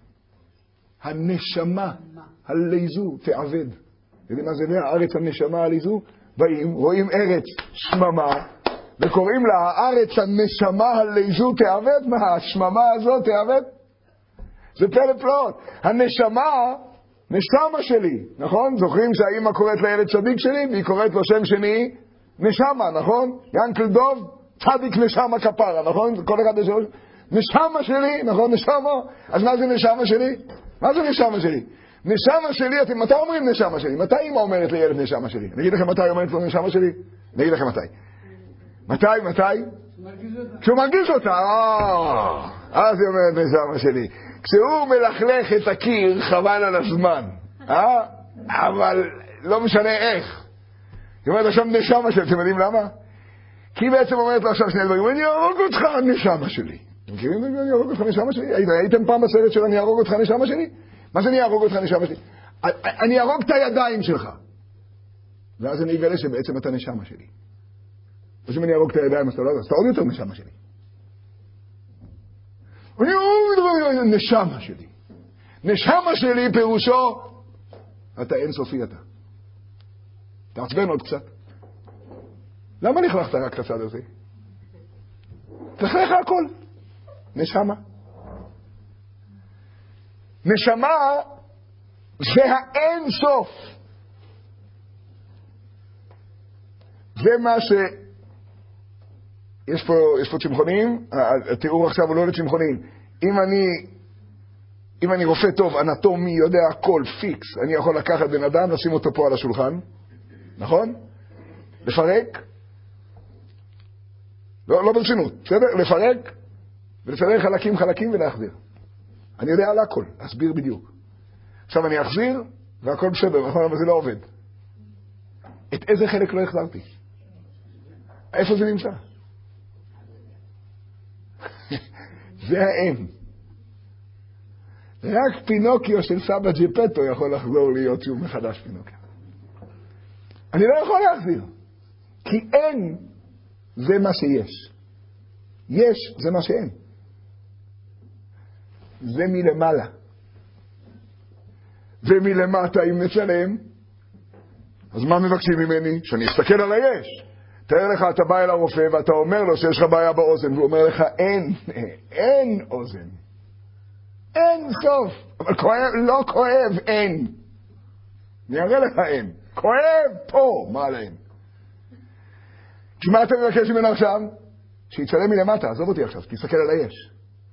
הנשמה, הליזו, תעבד. יודעים מה זה הארץ, הנשמה, הליזו? באים, רואים ארץ, שממה, וקוראים לה הארץ, הנשמה, הליזו, תעבד. מה, השממה הזאת תעבד? זה פלא פלאות. הנשמה, נשמה שלי, נכון? זוכרים שהאמא קוראת לילד צדיק שלי, והיא קוראת לו שם שני, נשמה, נכון? ינקל דוב, צדיק נשמה כפרה, נכון? כל אחד יש לו נשמה שלי, נכון? נשמה. אז מה זה נשמה שלי? מה זה נשמה שלי? נשמה שלי, אתם מתי אומרים נשמה שלי? מתי אמא אומרת לילד נשמה שלי? אני אגיד לכם מתי אומרת לו נשמה שלי? אני אגיד לכם מתי. מתי, מתי? כשהוא מרגיש אותה. אז היא אומרת נשמה שלי. כשהוא מלכלך את הקיר, חבל על הזמן. אה? אבל לא משנה איך. היא אומרת עכשיו נשמה שלי, אתם יודעים למה? כי היא בעצם אומרת לו עכשיו שני דברים, אני אהרוג אותך, נשמה שלי. אתם מכירים את זה? אני אהרוג אותך, נשמה שלי? הייתם פעם בסרט של אני אהרוג אותך, נשמה שלי? מה זה אני אהרוג אותך, נשמה שלי? אני אהרוג את הידיים שלך. ואז אני אגלה שבעצם אתה נשמה שלי. אז אם אני אהרוג את הידיים, אז אתה לא יודע, אז אתה עוד יותר נשמה שלי. אני אהרוג את נשמה שלי. נשמה שלי פירושו, אתה אינסופי אתה. תעצבן עוד קצת. למה נכלכת רק את הצד הזה? תכלך הכל. נשמה. נשמה זה האין סוף. זה מה ש... יש פה, יש פה צמחונים, התיאור עכשיו הוא לא לצמחונים. אם אני, אם אני רופא טוב, אנטומי, יודע הכל, פיקס, אני יכול לקחת בן אדם, לשים אותו פה על השולחן, נכון? לפרק, לא, לא ברצינות, בסדר? לפרק ולסדר חלקים חלקים ולהחזיר. אני יודע על הכל, אסביר בדיוק. עכשיו אני אחזיר והכל בסדר, נכון? אבל זה לא עובד. את איזה חלק לא החזרתי? איפה זה נמצא? זה האם. רק פינוקיו של סבא ג'פטו יכול לחזור להיות שוב מחדש פינוקיו. אני לא יכול להחזיר. כי אין זה מה שיש. יש זה מה שאין. זה מלמעלה. ומלמטה אם נצלם, אז מה מבקשים ממני? שאני אסתכל על היש. תאר לך, אתה בא אל הרופא ואתה אומר לו שיש לך בעיה באוזן, והוא אומר לך, אין, אין אוזן. אין סוף. אבל כואב, לא כואב, אין. אני אראה לך אין. כואב פה, מה עליהם? כי מה אתה מבקש ממנו עכשיו? שיצלם מלמטה, עזוב אותי עכשיו, תסתכל על היש.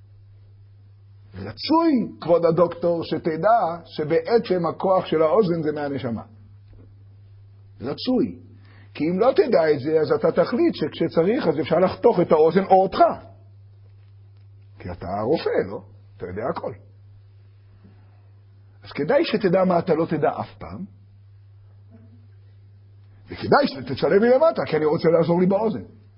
רצוי, כבוד הדוקטור, שתדע שבעצם הכוח של האוזן זה מהנשמה. רצוי. כי אם לא תדע את זה, אז אתה תחליט שכשצריך, אז אפשר לחתוך את האוזן או אותך. כי אתה הרופא, לא? אתה יודע הכל. אז כדאי שתדע מה אתה לא תדע אף פעם, וכדאי שתצלם מלמטה, כי אני רוצה לעזור לי באוזן.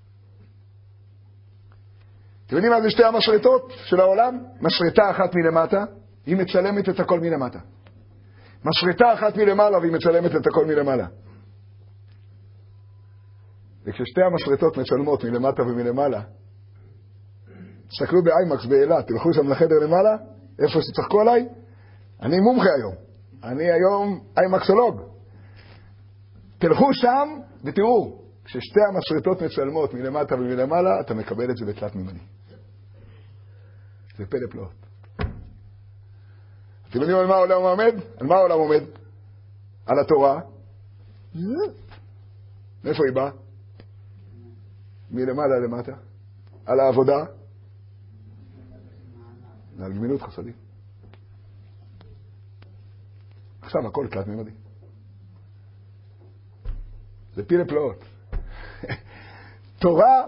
אתם יודעים מה זה שתי המשרטות של העולם? משרטה אחת מלמטה, היא מצלמת את הכל מלמטה. משרטה אחת מלמעלה, והיא מצלמת את הכל מלמעלה. וכששתי המשרטות מצלמות מלמטה ומלמעלה, תסתכלו באיימקס באילת, תלכו שם לחדר למעלה, איפה שצחקו עליי, אני מומחה היום. אני היום איימקסולוג. תלכו שם ותראו, כששתי המשרטות מצלמות מלמטה ומלמעלה, אתה מקבל את זה בתלת מימדי. זה פלא פלאות. אתם יודעים על מה העולם עומד? על מה העולם עומד? על התורה. מאיפה היא באה? מלמעלה למטה. על העבודה. על גמילות חסדים. עכשיו הכל תלת מימדי. זה פלא פלאות. תורה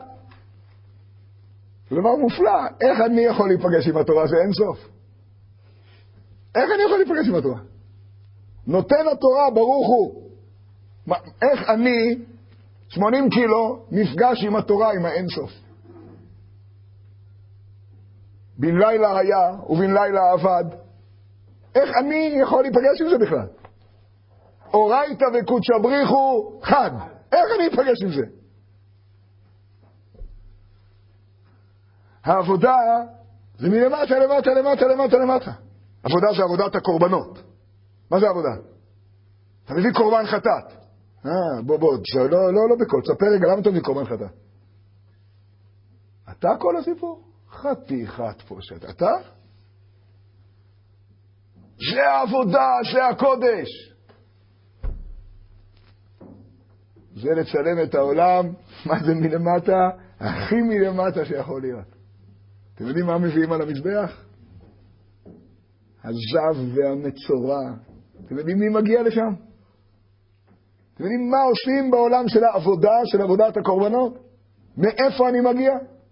זה דבר מופלא. איך אני יכול להיפגש עם התורה? זה אין סוף. איך אני יכול להיפגש עם התורה? נותן התורה ברוך הוא. מה, איך אני שמונים קילו נפגש עם התורה עם האין סוף? בן לילה היה ובן לילה עבד. איך אני יכול להיפגש עם זה בכלל? אורייתא וקודשא בריחו חד. איך אני אפגש עם זה? העבודה זה מלמטה, למטה, למטה, למטה, למטה. עבודה זה עבודת הקורבנות. מה זה עבודה? אתה מביא קורבן חטאת. אה, בוא, בוא, לא, לא, לא בכל. תספר רגע, למה אתה מביא קורבן חטאת? אתה כל הסיפור? חתיכת פושט. אתה? זה העבודה, זה הקודש. זה לצלם את העולם, מה זה מלמטה? הכי מלמטה שיכול להיות. אתם יודעים מה מביאים על המזבח? הזב והמצורע. אתם יודעים מי מגיע לשם? אתם יודעים מה עושים בעולם של העבודה, של עבודת הקורבנות? מאיפה אני מגיע?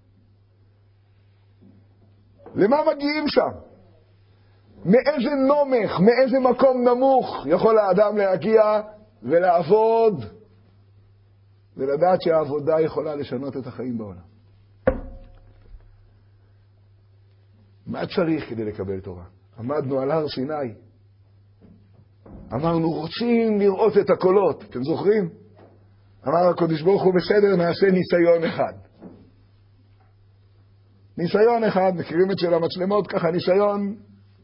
למה מגיעים שם? מאיזה נומך, מאיזה מקום נמוך יכול האדם להגיע ולעבוד ולדעת שהעבודה יכולה לשנות את החיים בעולם? מה צריך כדי לקבל תורה? עמדנו על הר סיני. אמרנו, רוצים לראות את הקולות. אתם זוכרים? אמר הקדוש ברוך הוא, בסדר, נעשה ניסיון אחד. ניסיון אחד, מכירים את של המצלמות ככה, ניסיון.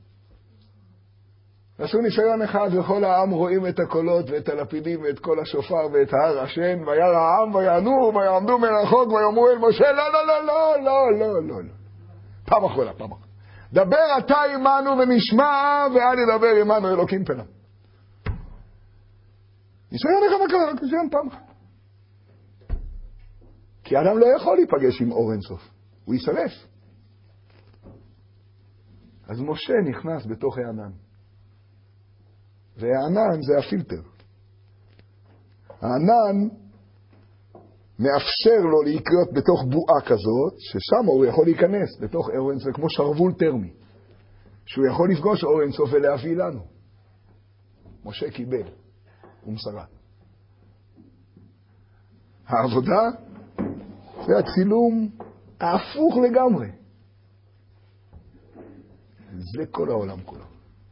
עשו ניסיון אחד, וכל העם רואים את הקולות ואת הלפידים ואת כל השופר ואת ההר השן, וירא העם ויענו ויעמדו מרחוק ויאמרו אל משה, לא, לא, לא, לא, לא, לא, לא, לא. פעם אחרונה, פעם אחרונה. דבר אתה עמנו ונשמע, ואל ידבר עמנו אלוקים פניו. ניסיון אחד הקולות, ניסיון פעם אחת. כי האדם לא יכול להיפגש עם אור אינסוף. הוא יסלף. אז משה נכנס בתוך הענן. והענן זה הפילטר. הענן מאפשר לו להיקרות בתוך בועה כזאת, ששם הוא יכול להיכנס בתוך אור אינסוף, כמו שרוול טרמי, שהוא יכול לפגוש אור אינסוף ולהביא לנו. משה קיבל ומסרה. העבודה זה הצילום ההפוך לגמרי. זה כל העולם כולו.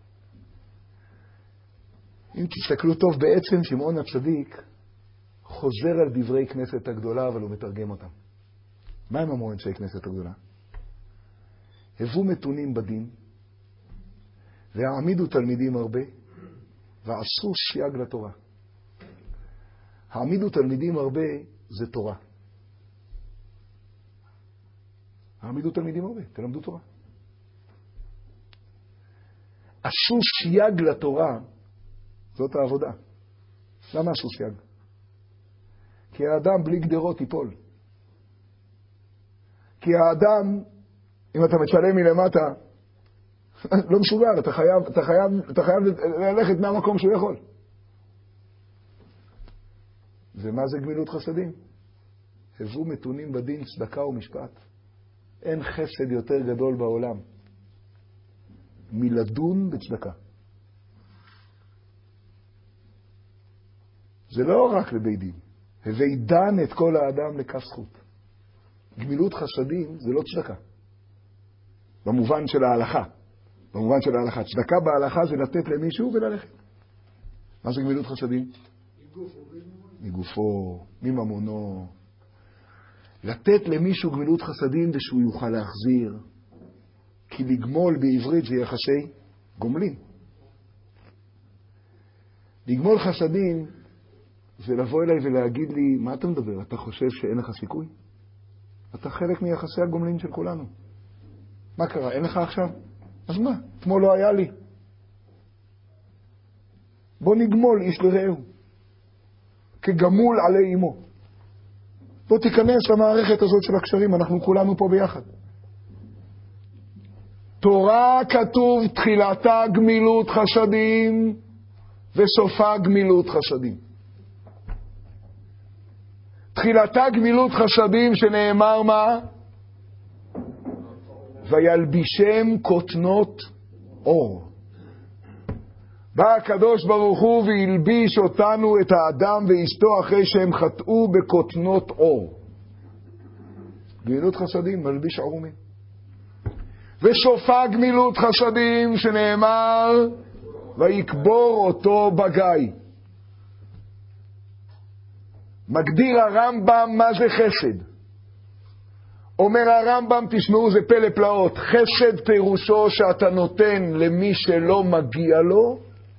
אם תסתכלו טוב, בעצם שמעון הצדיק חוזר על דברי כנסת הגדולה, אבל הוא מתרגם אותם. מה הם אמרו אנשי כנסת הגדולה? הבו מתונים בדין, והעמידו תלמידים הרבה, ועשו סייג לתורה. העמידו תלמידים הרבה זה תורה. העמידו תלמידים הרבה, תלמדו תורה. עשו סייג לתורה, זאת העבודה. למה עשו סייג? כי האדם בלי גדרות ייפול. כי האדם, אם אתה מצלם מלמטה, לא מסוגל, אתה חייב, אתה חייב, אתה חייב ללכת מהמקום שהוא יכול. ומה זה גמילות חסדים? הבו מתונים בדין, צדקה ומשפט. אין חסד יותר גדול בעולם מלדון בצדקה. זה לא רק לבית דין. הווי דן את כל האדם לכף זכות. גמילות חסדים זה לא צדקה. במובן של ההלכה. במובן של ההלכה. צדקה בהלכה זה לתת למישהו וללכת. מה זה גמילות חסדים? מגופו, מממונו. לתת למישהו גמילות חסדים ושהוא יוכל להחזיר. כי לגמול בעברית זה יחסי גומלין. לגמול חסדים זה לבוא אליי ולהגיד לי, מה אתה מדבר? אתה חושב שאין לך סיכוי? אתה חלק מיחסי הגומלין של כולנו. מה קרה? אין לך עכשיו? אז מה? אתמול לא היה לי. בוא נגמול איש לרעהו. כגמול עלי אמו. בוא תיכנס למערכת הזאת של הקשרים, אנחנו כולנו פה ביחד. תורה כתוב תחילתה גמילות חסדים וסופה גמילות חסדים. תחילתה גמילות חסדים שנאמר מה? וילבישם כותנות אור. בא הקדוש ברוך הוא והלביש אותנו את האדם ואשתו אחרי שהם חטאו בכותנות אור. גמילות חסדים, מלביש ערומים. וסופה גמילות חסדים שנאמר ויקבור אותו בגיא. מגדיר הרמב"ם מה זה חסד. אומר הרמב"ם, תשמעו, זה פלא פלאות. חסד פירושו שאתה נותן למי שלא מגיע לו,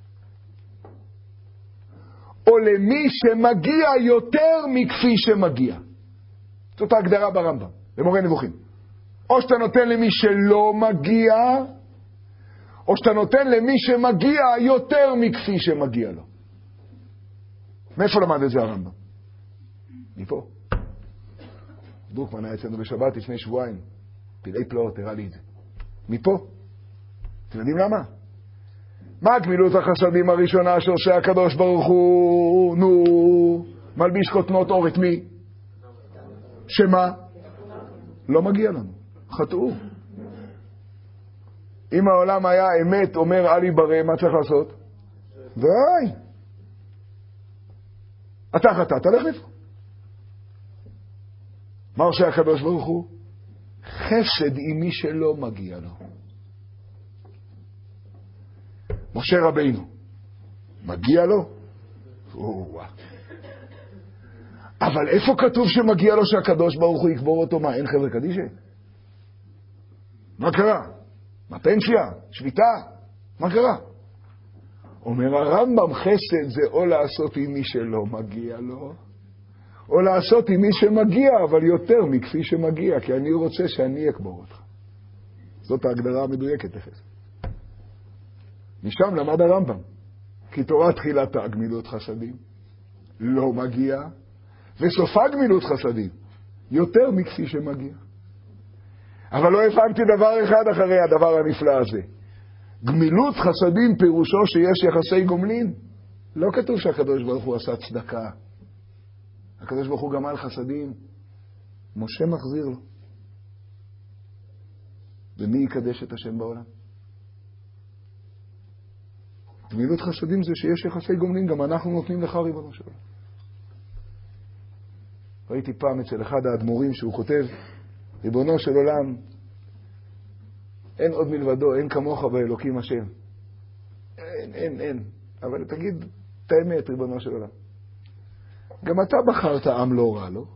או למי שמגיע יותר מכפי שמגיע. זאת ההגדרה ברמב"ם, במורה נבוכים. או שאתה נותן למי שלא מגיע, או שאתה נותן למי שמגיע יותר מכפי שמגיע לו. מאיפה למד את זה הרמב"ם? מפה. דרוקמן היה אצלנו בשבת לפני שבועיים. פלאי פלאות, הראה לי את זה. מפה. אתם יודעים למה? מה גמילות החסדים הראשונה שעושה הקדוש ברוך הוא? נו, מלביש כותנות אור את מי? שמה? לא מגיע לנו. חטאו. אם העולם היה אמת, אומר אלי ברא, מה צריך לעשות? די. אתה חטאת, תלך לפה. מה עושה הקדוש ברוך הוא? חסד עם מי שלא מגיע לו. משה רבינו, מגיע לו? או, אבל איפה כתוב שמגיע לו שהקדוש ברוך הוא יקבור אותו? מה, אין חבר'ה קדישה? מה קרה? מה פנסיה? שביתה? מה קרה? אומר הרמב"ם, חסד זה או לעשות עם מי שלא מגיע לו, או לעשות עם מי שמגיע, אבל יותר מכפי שמגיע, כי אני רוצה שאני אקבור אותך. זאת ההגדרה המדויקת לחסד. משם למד הרמב"ם, כי תורה תחילתה גמילות חסדים, לא מגיע, וסופה גמילות חסדים, יותר מכפי שמגיע. אבל לא הבנתי דבר אחד אחרי הדבר הנפלא הזה. גמילות חסדים פירושו שיש יחסי גומלין. לא כתוב שהקדוש ברוך הוא עשה צדקה. הקדוש ברוך הוא גמל חסדים, משה מחזיר לו. ומי יקדש את השם בעולם? גמילות חסדים זה שיש יחסי גומלין, גם אנחנו נותנים לך ריבונו של עולם. ראיתי פעם אצל אחד האדמו"רים שהוא כותב, ריבונו של עולם, אין עוד מלבדו, אין כמוך באלוקים השם. אין, אין, אין. אבל תגיד את האמת, ריבונו של עולם. גם אתה בחרת עם לא רע, לא?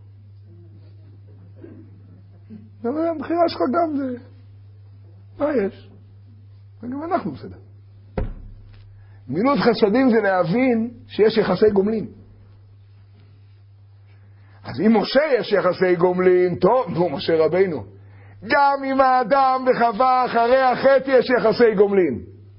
המחירה שלך גם זה... מה יש? וגם אנחנו בסדר. גמילות חסדים זה להבין שיש יחסי גומלין. אז אם משה יש יחסי גומלין, טוב, נו, משה רבינו. גם עם האדם וחווה אחרי החטא יש יחסי גומלין.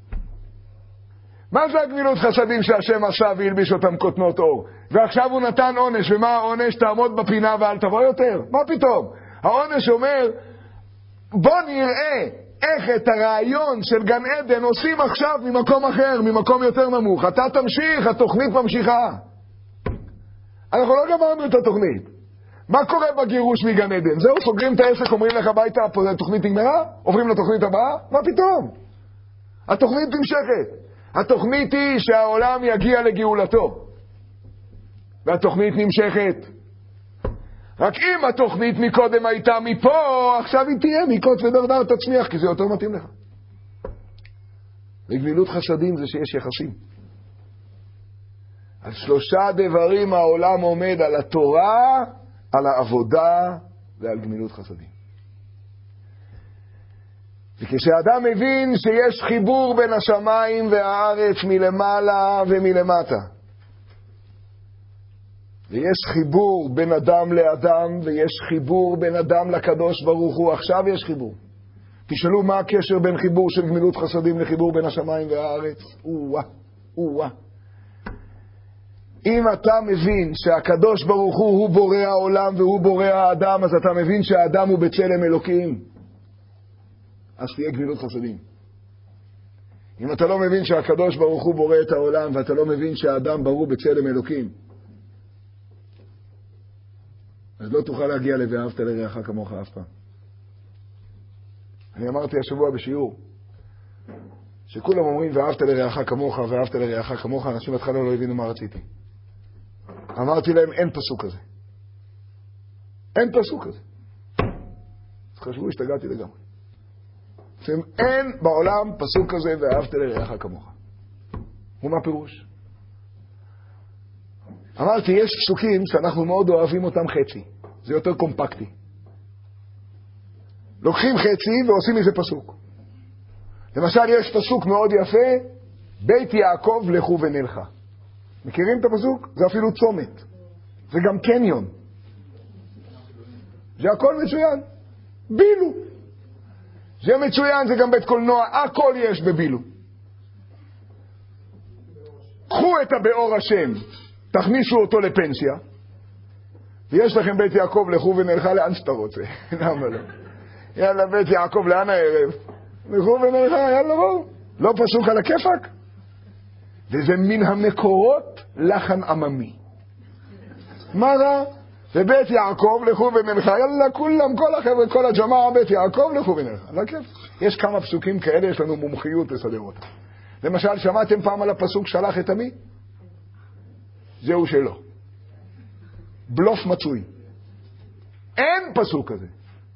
מה זה הגמילות חסדים שהשם עשה והלביש אותם כותנות אור? ועכשיו הוא נתן עונש, ומה העונש? תעמוד בפינה ואל תבוא יותר. מה פתאום? העונש אומר, בוא נראה איך את הרעיון של גן עדן עושים עכשיו ממקום אחר, ממקום יותר נמוך. אתה תמשיך, התוכנית ממשיכה. אנחנו לא גמרנו את התוכנית. מה קורה בגירוש מגן עדן? זהו, סוגרים את העסק, אומרים לך הביתה, התוכנית נגמרה? עוברים לתוכנית הבאה? מה פתאום? התוכנית נמשכת. התוכנית היא שהעולם יגיע לגאולתו. והתוכנית נמשכת. רק אם התוכנית מקודם הייתה מפה, עכשיו היא תהיה מקוץ ודרדר תצמיח, כי זה יותר מתאים לך. וגמילות חסדים זה שיש יחסים. על שלושה דברים העולם עומד, על התורה, על העבודה ועל גמילות חסדים. וכשאדם מבין שיש חיבור בין השמיים והארץ מלמעלה ומלמטה, ויש חיבור בין אדם לאדם, ויש חיבור בין אדם לקדוש ברוך הוא, עכשיו יש חיבור. תשאלו מה הקשר בין חיבור של גמילות חסדים לחיבור בין השמיים והארץ. או-אה, או-אה. אם אתה מבין שהקדוש ברוך הוא הוא בורא העולם והוא בורא האדם, אז אתה מבין שהאדם הוא בצלם אלוקים. אז תהיה גמילות חסדים. אם אתה לא מבין שהקדוש ברוך הוא בורא את העולם, ואתה לא מבין שהאדם ברוא בצלם אלוקים, אז לא תוכל להגיע ל"ואהבת לרעך כמוך" אף פעם. אני אמרתי השבוע בשיעור, שכולם אומרים "ואהבת לרעך כמוך, ואהבת לרעך כמוך", אנשים בהתחלה לא הבינו מה רציתי. אמרתי להם, אין פסוק כזה. אין פסוק כזה. אז חשבו, השתגעתי לגמרי. אין בעולם פסוק כזה "ואהבת לרעך כמוך". ומה פירוש? אמרתי, יש פסוקים שאנחנו מאוד אוהבים אותם חצי. זה יותר קומפקטי. לוקחים חצי ועושים מזה פסוק. למשל, יש פסוק מאוד יפה, בית יעקב לכו ונלכה. מכירים את הפסוק? זה אפילו צומת. זה גם קניון. זה הכל מצוין. בילו. זה מצוין, זה גם בית קולנוע. הכל יש בבילו. קחו את הבאור השם. תכניסו אותו לפנסיה, ויש לכם בית יעקב לכו ונלכה לאן שאתה רוצה. למה לא? יאללה בית יעקב לאן הערב? לכו ונלכה, יאללה בואו. לא פסוק על הכיפק? וזה מן המקורות לחן עממי. מה רע? ובית יעקב לכו ונלכה, יאללה כולם, כל החבר'ה, כל הג'מאעה, בית יעקב לכו ונלכה. לא כיף. יש כמה פסוקים כאלה, יש לנו מומחיות לסדר אותם. למשל, שמעתם פעם על הפסוק שלח את עמי? זהו שלא. בלוף מצוי. אין פסוק כזה.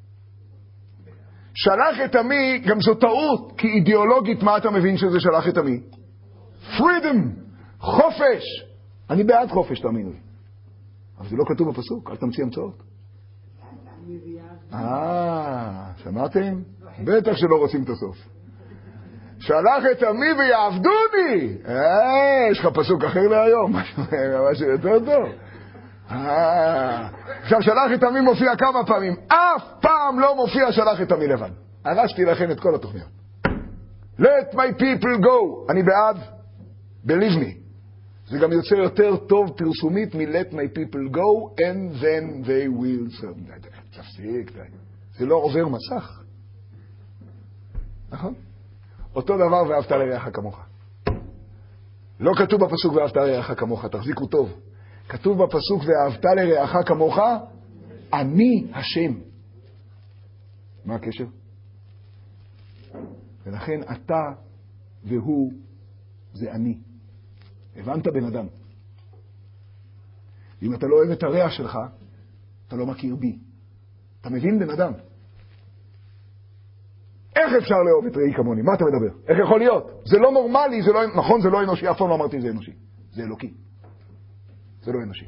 שלח את עמי, גם זו טעות, כי אידיאולוגית מה אתה מבין שזה שלח את עמי? freedom, חופש. אני בעד חופש, תאמינו לי. אבל זה לא כתוב בפסוק, אל תמציא המצאות. אה, שמעתם? בטח שלא רוצים את הסוף. שלח את עמי ויעבדוני. אה, יש לך פסוק אחר להיום, משהו יותר טוב. אה, עכשיו שלח את עמי מופיע כמה פעמים, אף פעם לא מופיע שלח את עמי לבד. הרסתי לכם את כל התוכניות. Let my people go. אני בעד, believe me. זה גם יוצא יותר טוב פרסומית מ-let my people go and then they will serve. תפסיק, זה לא עובר מסך. נכון? אותו דבר ואהבת לרעך כמוך. לא כתוב בפסוק ואהבת לרעך כמוך, תחזיקו טוב. כתוב בפסוק, ואהבת לרעך כמוך, אני השם. מה הקשר? ולכן אתה והוא זה אני. הבנת בן אדם? אם אתה לא אוהב את הרע שלך, אתה לא מכיר בי. אתה מבין בן אדם? איך אפשר לאהוב את רעי כמוני? מה אתה מדבר? איך יכול להיות? זה לא נורמלי, זה לא, נכון, זה לא אנושי, אף פעם לא אמרתי זה אנושי. זה אלוקי. זה לא אנושי.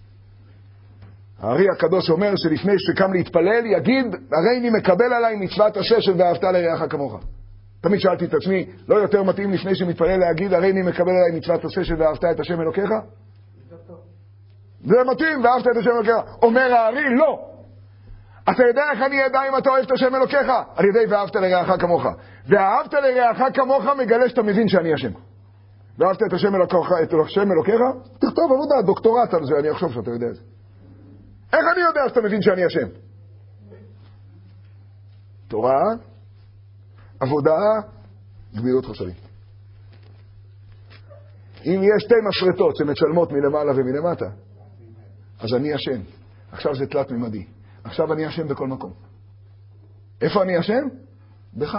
הארי הקדוש אומר שלפני שקם להתפלל, יגיד, הרי אני מקבל עליי מצוות הששת ואהבת לרעך כמוך. תמיד שאלתי את עצמי, לא יותר מתאים לפני שמתפלל להגיד, הרי אני מקבל עליי מצוות הששת ואהבת את השם אלוקיך? זה מתאים, ואהבת את השם אלוקיך. אומר הארי, לא. אתה יודע איך אני ידע אם אתה אוהב את השם אלוקיך? על ידי ואהבת לרעך כמוך. ואהבת לרעך כמוך מגלה שאתה מבין שאני השם. ואהבת את השם אלוקיך, את השם אלוקיך? תכתוב עבודה, דוקטורט על זה, אני אחשוב שאתה יודע את זה. איך אני יודע שאתה מבין שאני השם? תורה, עבודה, גמילות חסדים. אם יש שתי מסרטות שמצלמות מלמעלה ומלמטה, אז אני השם. עכשיו זה תלת ממדי. עכשיו אני השם בכל מקום. איפה אני השם? בך.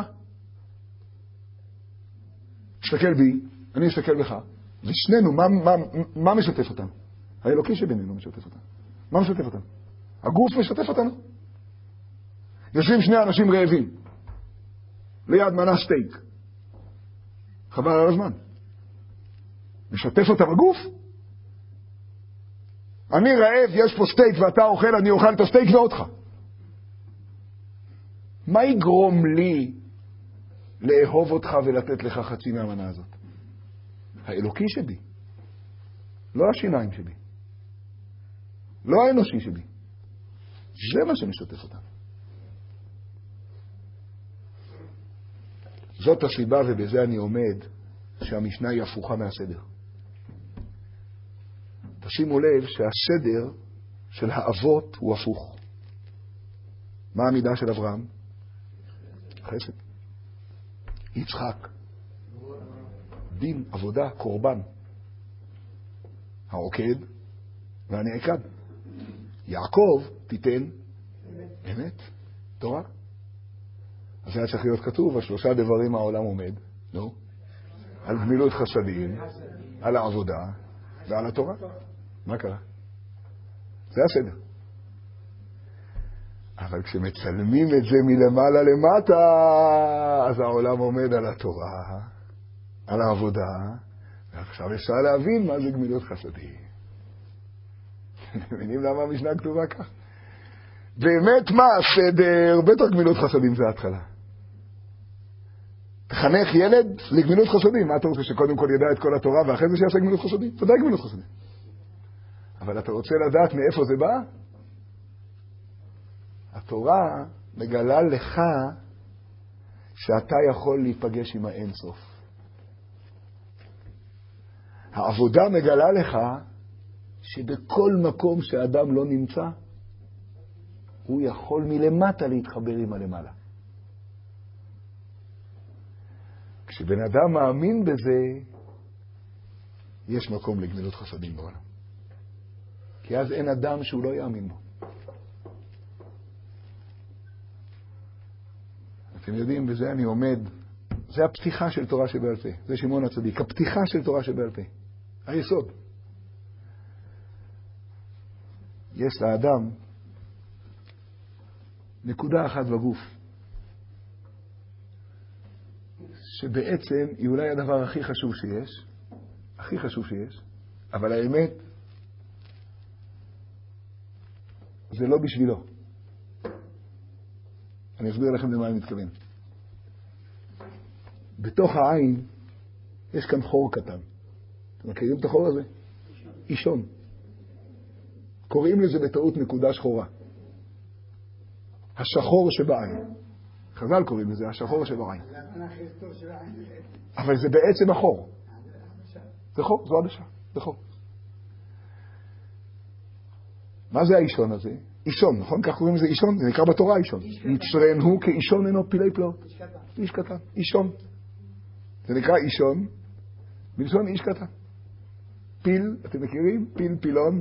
תסתכל בי, אני אסתכל בך, ושנינו, מה, מה, מה משתף אותנו? האלוקי שבינינו משתף אותנו. מה משתף אותנו? הגוף משתף אותנו. יושבים שני אנשים רעבים, ליד מנה סטייק. חבל על הזמן. משתף אותם הגוף? אני רעב, יש פה סטייק ואתה אוכל, אני אוכל את הסטייק ואותך. מה יגרום לי לאהוב אותך ולתת לך חצי מהמנה הזאת? האלוקי שבי. לא השיניים שבי. לא האנושי שבי. זה מה שמשתף אותנו. זאת הסיבה, ובזה אני עומד, שהמשנה היא הפוכה מהסדר. תשימו לב שהסדר של האבות הוא הפוך. מה המידה של אברהם? חסד. יצחק. דין, עבודה, קורבן. העוקד והנעקד. יעקב תיתן אמת, תורה. אז זה היה צריך להיות כתוב, השלושה דברים העולם עומד, נו, על גמילות חסדים, על העבודה ועל התורה. מה קרה? זה הסדר. אבל כשמצלמים את זה מלמעלה למטה, אז העולם עומד על התורה, על העבודה, ועכשיו אפשר להבין מה זה גמילות חסדים. מבינים למה המשנה כתובה כך? באמת מה הסדר? בטח גמילות חסדים זה ההתחלה. תחנך ילד לגמילות חסדים. מה אתה רוצה, שקודם כל ידע את כל התורה ואחרי זה שיעשה גמילות חסדים? ודאי גמילות חסדים. אבל אתה רוצה לדעת מאיפה זה בא? התורה מגלה לך שאתה יכול להיפגש עם האינסוף. העבודה מגלה לך שבכל מקום שאדם לא נמצא, הוא יכול מלמטה להתחבר עם הלמעלה. כשבן אדם מאמין בזה, יש מקום לגמילות חסדים בעולם. כי אז אין אדם שהוא לא יאמין בו. אתם יודעים, בזה אני עומד, זה הפתיחה של תורה שבעל פה. זה שמעון הצדיק, הפתיחה של תורה שבעל פה. היסוד. יש לאדם נקודה אחת בגוף, שבעצם היא אולי הדבר הכי חשוב שיש, הכי חשוב שיש, אבל האמת, זה לא בשבילו. אני אסביר לכם למה אני מתכוון. בתוך העין יש כאן חור קטן. אתם מכירים את החור הזה? אישון. קוראים לזה בטעות נקודה שחורה. השחור שבעין. חז"ל קוראים לזה השחור שבעין. אבל זה בעצם החור. זה חור, זו עדשה. זה חור. מה זה האישון הזה? אישון, נכון? כך קוראים לזה אישון. זה נקרא בתורה אישון. יצרן הוא כאישון אינו פילי פלאות. איש קטן. אישון. זה נקרא אישון, בלשון איש קטן. פיל, אתם מכירים? פיל, פילון.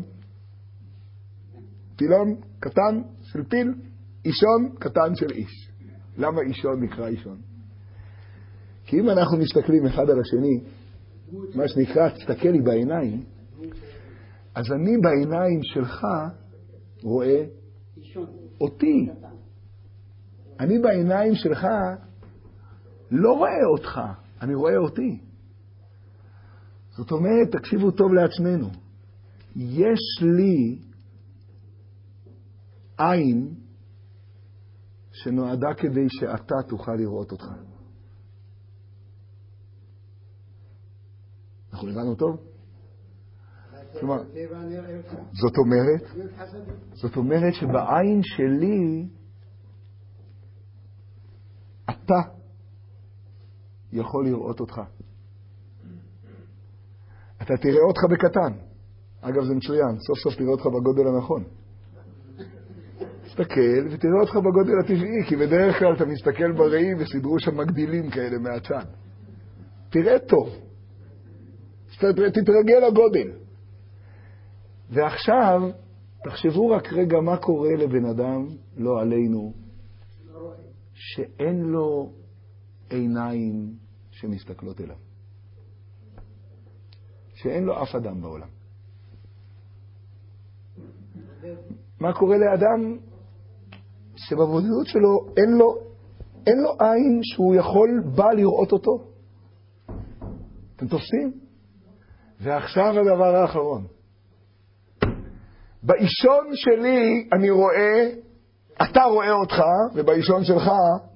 פילון קטן של פיל, אישון קטן של איש. למה אישון נקרא אישון? כי אם אנחנו מסתכלים אחד על השני, מה שנקרא, תסתכל לי בעיניים, אז אני בעיניים שלך רואה אותי. אני בעיניים שלך לא רואה אותך, אני רואה אותי. זאת אומרת, תקשיבו טוב לעצמנו. יש לי עין שנועדה כדי שאתה תוכל לראות אותך. אנחנו הבנו טוב? כלומר, זאת אומרת, זאת אומרת שבעין שלי אתה יכול לראות אותך. אתה תראה אותך בקטן. אגב, זה מצוין. סוף סוף תראה אותך בגודל הנכון. תסתכל ותראה אותך בגודל הטבעי, כי בדרך כלל אתה מסתכל בראי וסידרו שם מגדילים כאלה מהצד. תראה טוב. תתרגל לגודל. ועכשיו, תחשבו רק רגע מה קורה לבן אדם, לא עלינו, שאין לו עיניים שמסתכלות אליו. שאין לו אף אדם בעולם. מה קורה לאדם שבבודדות שלו אין לו, אין לו עין שהוא יכול בא לראות אותו? אתם תופסים? ועכשיו הדבר האחרון. באישון שלי אני רואה, אתה רואה אותך, ובאישון שלך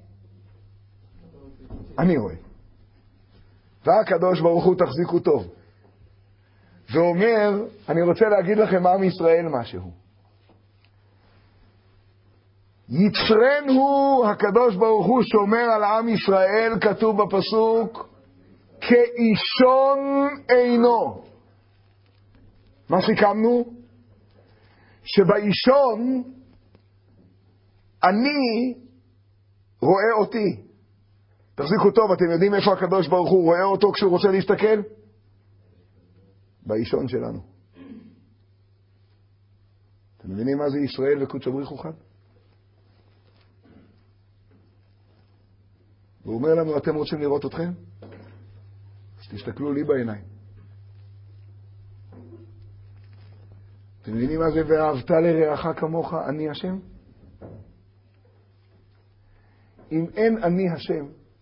אני רואה. והקדוש ברוך הוא תחזיקו טוב. ואומר, אני רוצה להגיד לכם עם ישראל משהו. יצרן הוא, הקדוש ברוך הוא שומר על עם ישראל, כתוב בפסוק, כאישון עינו. מה סיכמנו? שבאישון אני רואה אותי. תחזיקו טוב, אתם יודעים איפה הקדוש ברוך הוא רואה אותו כשהוא רוצה להסתכל? באישון שלנו. אתם מבינים מה זה ישראל וקודש בריך הוא חד? הוא אומר לנו, אתם רוצים לראות אתכם? אז תסתכלו לי בעיניים. אתם מבינים מה זה ואהבת לרעך כמוך, אני השם? אם אין אני השם,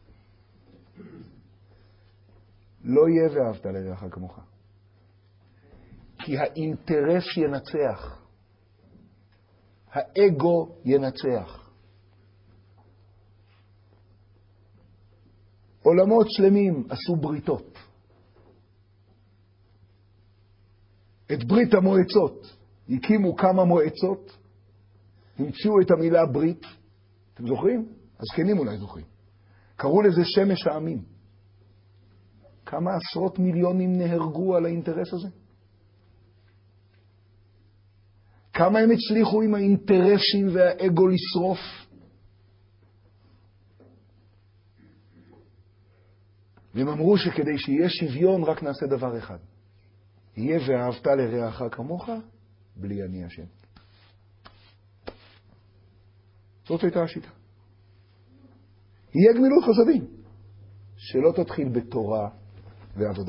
לא יהיה ואהבת לרעך כמוך. כי האינטרס ינצח. האגו ינצח. עולמות שלמים עשו בריתות. את ברית המועצות. הקימו כמה מועצות. המציאו את המילה ברית. אתם זוכרים? הזקנים אולי זוכרים. קראו לזה שמש העמים. כמה עשרות מיליונים נהרגו על האינטרס הזה? כמה הם הצליחו עם האינטרסים והאגו לשרוף? והם אמרו שכדי שיהיה שוויון רק נעשה דבר אחד. יהיה ואהבת לרעך כמוך, בלי אני השם. זאת הייתה השיטה. יהיה גמילות חסדים. שלא תתחיל בתורה ועבודה.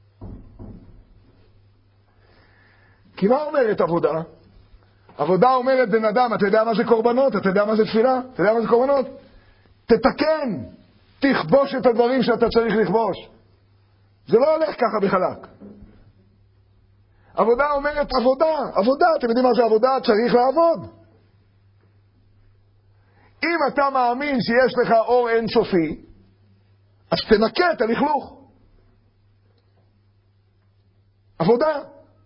כי מה אומרת עבודה? עבודה אומרת בן אדם, אתה יודע מה זה קורבנות? אתה יודע מה זה תפילה? אתה יודע מה זה קורבנות? תתקן, תכבוש את הדברים שאתה צריך לכבוש. זה לא הולך ככה בחלק. עבודה אומרת עבודה, עבודה, אתם יודעים מה זה עבודה? צריך לעבוד. אם אתה מאמין שיש לך אור אינסופי, אז תנקה את הלכלוך. עבודה.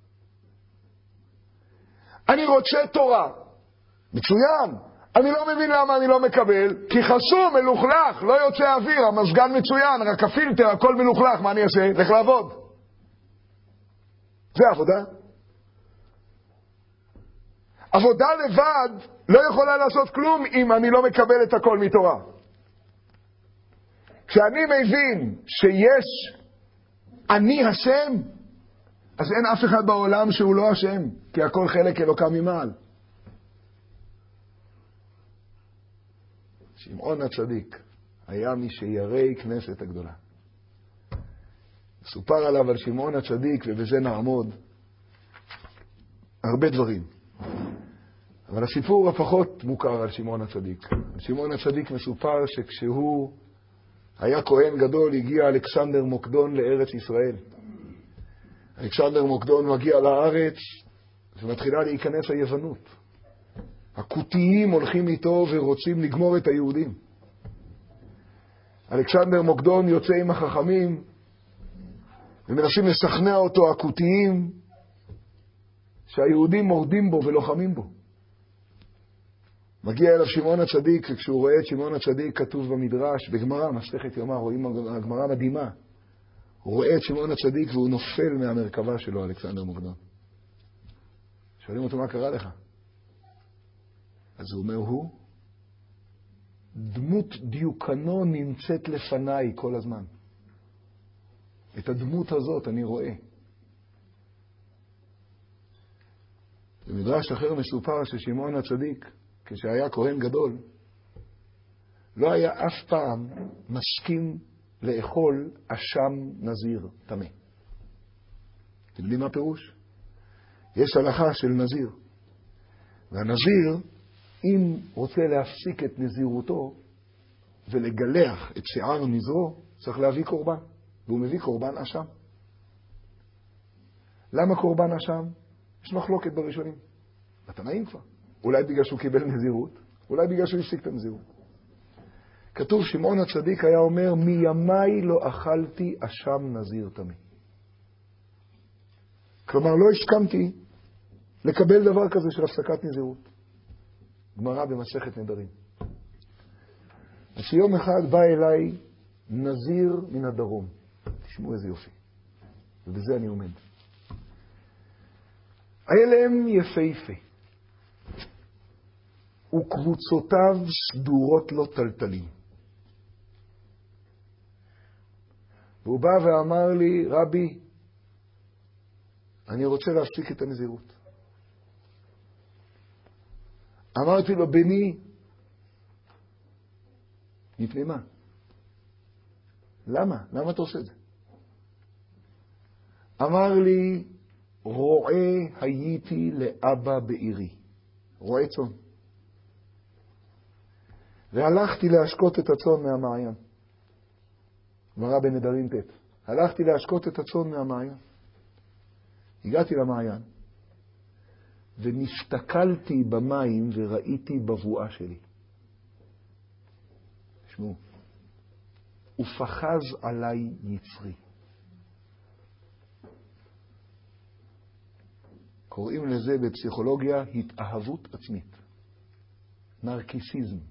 אני רוצה תורה. מצוין. אני לא מבין למה אני לא מקבל, כי חסום, מלוכלך, לא יוצא אוויר, המזגן מצוין, רק הפילטר, הכל מלוכלך, מה אני אעשה? לך לעבוד. זה עבודה. עבודה לבד לא יכולה לעשות כלום אם אני לא מקבל את הכל מתורה. כשאני מבין שיש אני השם, אז אין אף אחד בעולם שהוא לא השם, כי הכל חלק אלוקה ממעל. שמעון הצדיק היה מי שיראי כנסת הגדולה. סופר עליו על שמעון הצדיק, ובזה נעמוד, הרבה דברים. אבל הסיפור הפחות מוכר על שמעון הצדיק. על שמעון הצדיק מסופר שכשהוא היה כהן גדול, הגיע אלכסנדר מוקדון לארץ ישראל. אלכסנדר מוקדון מגיע לארץ, ומתחילה להיכנס היוונות. הכותיים הולכים איתו ורוצים לגמור את היהודים. אלכסנדר מוקדון יוצא עם החכמים, ומנסים לשכנע אותו הכותיים, שהיהודים מורדים בו ולוחמים בו. מגיע אליו שמעון הצדיק, וכשהוא רואה את שמעון הצדיק כתוב במדרש, בגמרא, מסכת יומא, רואים הגמרא מדהימה. הוא רואה את שמעון הצדיק והוא נופל מהמרכבה שלו, אלכסנדר מוקדון. שואלים אותו, מה קרה לך? אז הוא אומר, הוא, דמות דיוקנו נמצאת לפניי כל הזמן. את הדמות הזאת אני רואה. במדרש אחר מסופר ששמעון הצדיק, כשהיה כהן גדול, לא היה אף פעם מסכים לאכול אשם נזיר טמא. אתם יודעים מה פירוש? יש הלכה של נזיר. והנזיר, אם רוצה להפסיק את נזירותו ולגלח את שיער נזרו, צריך להביא קורבן. והוא מביא קורבן אשם. למה קורבן אשם? יש מחלוקת בראשונים. בתנאים כבר. אולי בגלל שהוא קיבל נזירות, אולי בגלל שהוא הפסיק את הנזירות. כתוב, שמעון הצדיק היה אומר, מימיי לא אכלתי אשם נזיר טמא. כלומר, לא הסכמתי לקבל דבר כזה של הפסקת נזירות. גמרא במסכת נדרים. אז יום אחד בא אליי נזיר מן הדרום. תשמעו איזה יופי. ובזה אני עומד. הילם יפהפה. וקבוצותיו סדורות לו טלטלים. והוא בא ואמר לי, רבי, אני רוצה להפסיק את הנזירות. אמרתי לו, בני, מפני מה? למה? למה אתה עושה את זה? אמר לי, רועה הייתי לאבא בעירי. רועה צאן. והלכתי להשקות את הצאן מהמעיין. גמרא בנדרים ט'. הלכתי להשקות את הצאן מהמעיין. הגעתי למעיין, ונסתכלתי במים וראיתי בבואה שלי. תשמעו. ופחז עליי יצרי. קוראים לזה בפסיכולוגיה התאהבות עצמית. נרקיסיזם.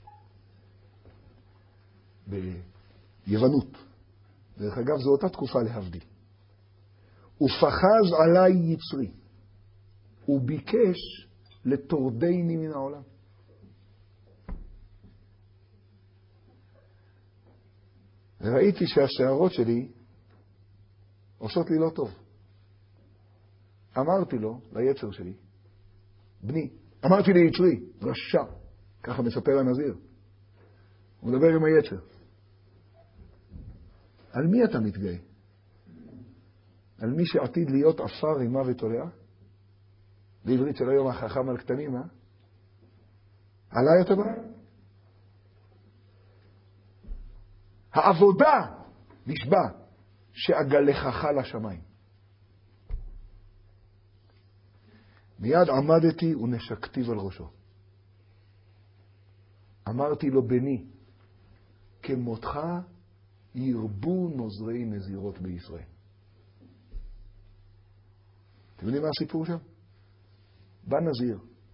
ביוונות. דרך אגב, זו אותה תקופה להבדיל. ופחז עליי יצרי. הוא ביקש לטורדני מן העולם. וראיתי שהשערות שלי עושות לי לא טוב. אמרתי לו, ליצר שלי, בני, אמרתי לי יצרי, רשע, ככה מספר הנזיר. הוא מדבר עם היצר. על מי אתה מתגאה? על מי שעתיד להיות אפר רימה ותולעה? בעברית של היום החכם על קטנים, אה? עליי אתה בא? העבודה נשבע שאגלחך לשמיים. מיד עמדתי ונשקתיו על ראשו. אמרתי לו, בני, כמותך ירבו נוזרי נזירות בישראל. אתם יודעים מה הסיפור שם? בא נזיר.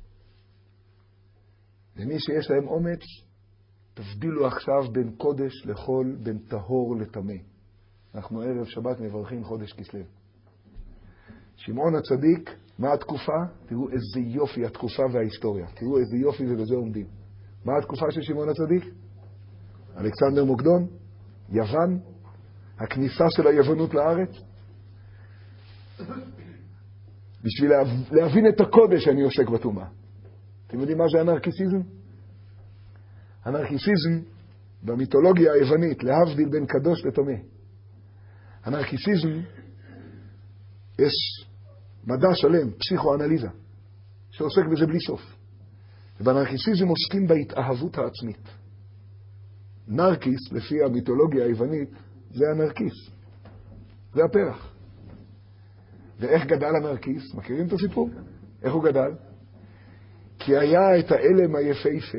למי שיש להם אומץ, תבדילו עכשיו בין קודש לחול, בין טהור לטמא. אנחנו ערב שבת מברכים חודש כסלו. שמעון הצדיק, מה התקופה? תראו איזה יופי התקופה וההיסטוריה. תראו איזה יופי ובזה עומדים. מה התקופה של שמעון הצדיק? אלכסנדר מוקדון, יוון, הכניסה של היוונות לארץ. בשביל להבין את הקודש אני עוסק בטומאה. אתם יודעים מה זה אנרקיסיזם? אנרקיסיזם במיתולוגיה היוונית, להבדיל בין קדוש לטמא. אנרקיסיזם, יש מדע שלם, פסיכואנליזה, שעוסק בזה בלי סוף. ובאנרקיסיזם עוסקים בהתאהבות העצמית. נרקיס, לפי המיתולוגיה היוונית, זה הנרקיס. זה הפרח. ואיך גדל הנרקיס? מכירים את הסיפור? איך הוא גדל? כי היה את האלם היפהפה,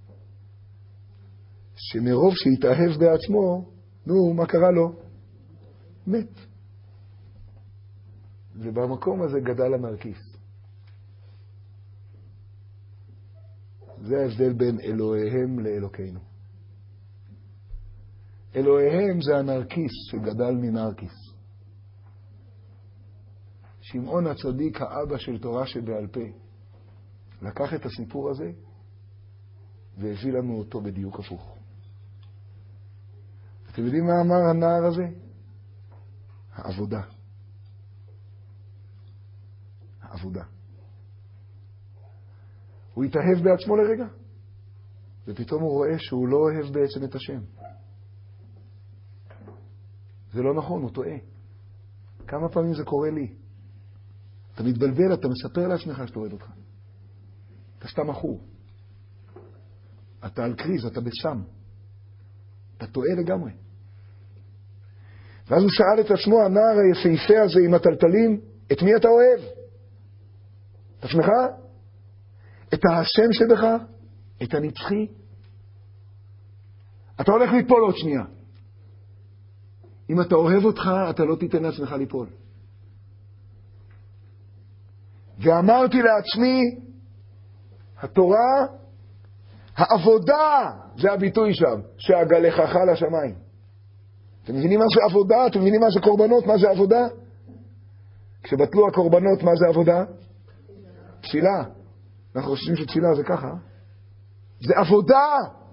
שמרוב שהתאהב בעצמו, נו, מה קרה לו? מת. ובמקום הזה גדל הנרקיס. זה ההבדל בין אלוהיהם לאלוקינו. אלוהיהם זה הנרקיס שגדל מנרקיס. שמעון הצדיק, האבא של תורה שבעל פה, לקח את הסיפור הזה והביא לנו אותו בדיוק הפוך. אתם יודעים מה אמר הנער הזה? העבודה. העבודה. הוא התאהב בעצמו לרגע, ופתאום הוא רואה שהוא לא אוהב בעצם את השם. זה לא נכון, הוא טועה. כמה פעמים זה קורה לי? אתה מתבלבל, אתה מספר לעצמך שאתה אוהב אותך. אתה סתם אחור. אתה על קריז, אתה בסם. אתה טועה לגמרי. ואז הוא שאל את עצמו, הנער היפהפה הזה עם הטלטלים, את מי אתה אוהב? את עצמך? את השם שבך? את הנצחי? אתה הולך ליפול עוד שנייה. אם אתה אוהב אותך, אתה לא תיתן לעצמך ליפול. ואמרתי לעצמי, התורה, העבודה, זה הביטוי שם, שהגלחך לשמיים. אתם מבינים מה זה עבודה? אתם מבינים מה זה קורבנות? מה זה עבודה? כשבטלו הקורבנות, מה זה עבודה? תפילה. אנחנו חושבים שתפילה זה ככה. זה עבודה.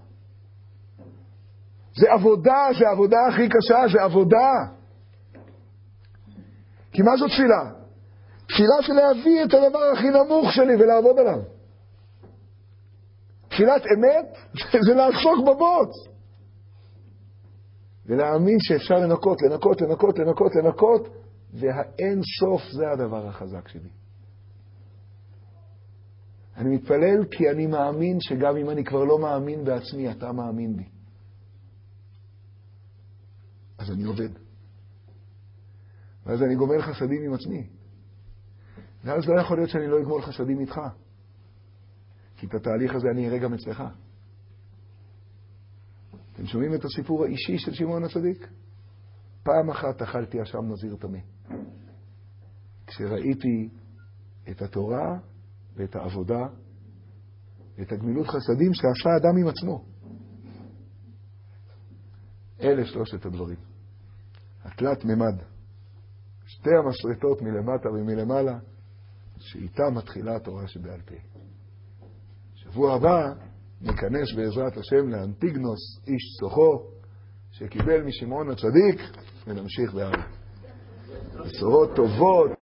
זה עבודה, זה עבודה הכי קשה, זה עבודה. כי מה זו תפילה? תפילה זה להביא את הדבר הכי נמוך שלי ולעבוד עליו. תפילת אמת זה לעסוק בבוץ. ולהאמין שאפשר לנקות, לנקות, לנקות, לנקות, לנקות, והאין סוף זה הדבר החזק שלי. אני מתפלל כי אני מאמין שגם אם אני כבר לא מאמין בעצמי, אתה מאמין בי. אז אני עובד. ואז אני גומל חסדים עם עצמי. ואז לא יכול להיות שאני לא אגמול חסדים איתך. כי את התהליך הזה אני אראה גם אצלך. אתם שומעים את הסיפור האישי של שמעון הצדיק? פעם אחת אכלתי אשם נזיר טמא. כשראיתי את התורה ואת העבודה ואת הגמילות חסדים שעשה אדם עם עצמו. אלה שלושת הדברים. התלת ממד. שתי המסרטות מלמטה ומלמעלה, שאיתה מתחילה התורה שבעל פה. שבוע הבא ניכנס בעזרת השם לאנטיגנוס, איש סוחו, שקיבל משמעון הצדיק, ונמשיך בהלאה. בשורות טובות.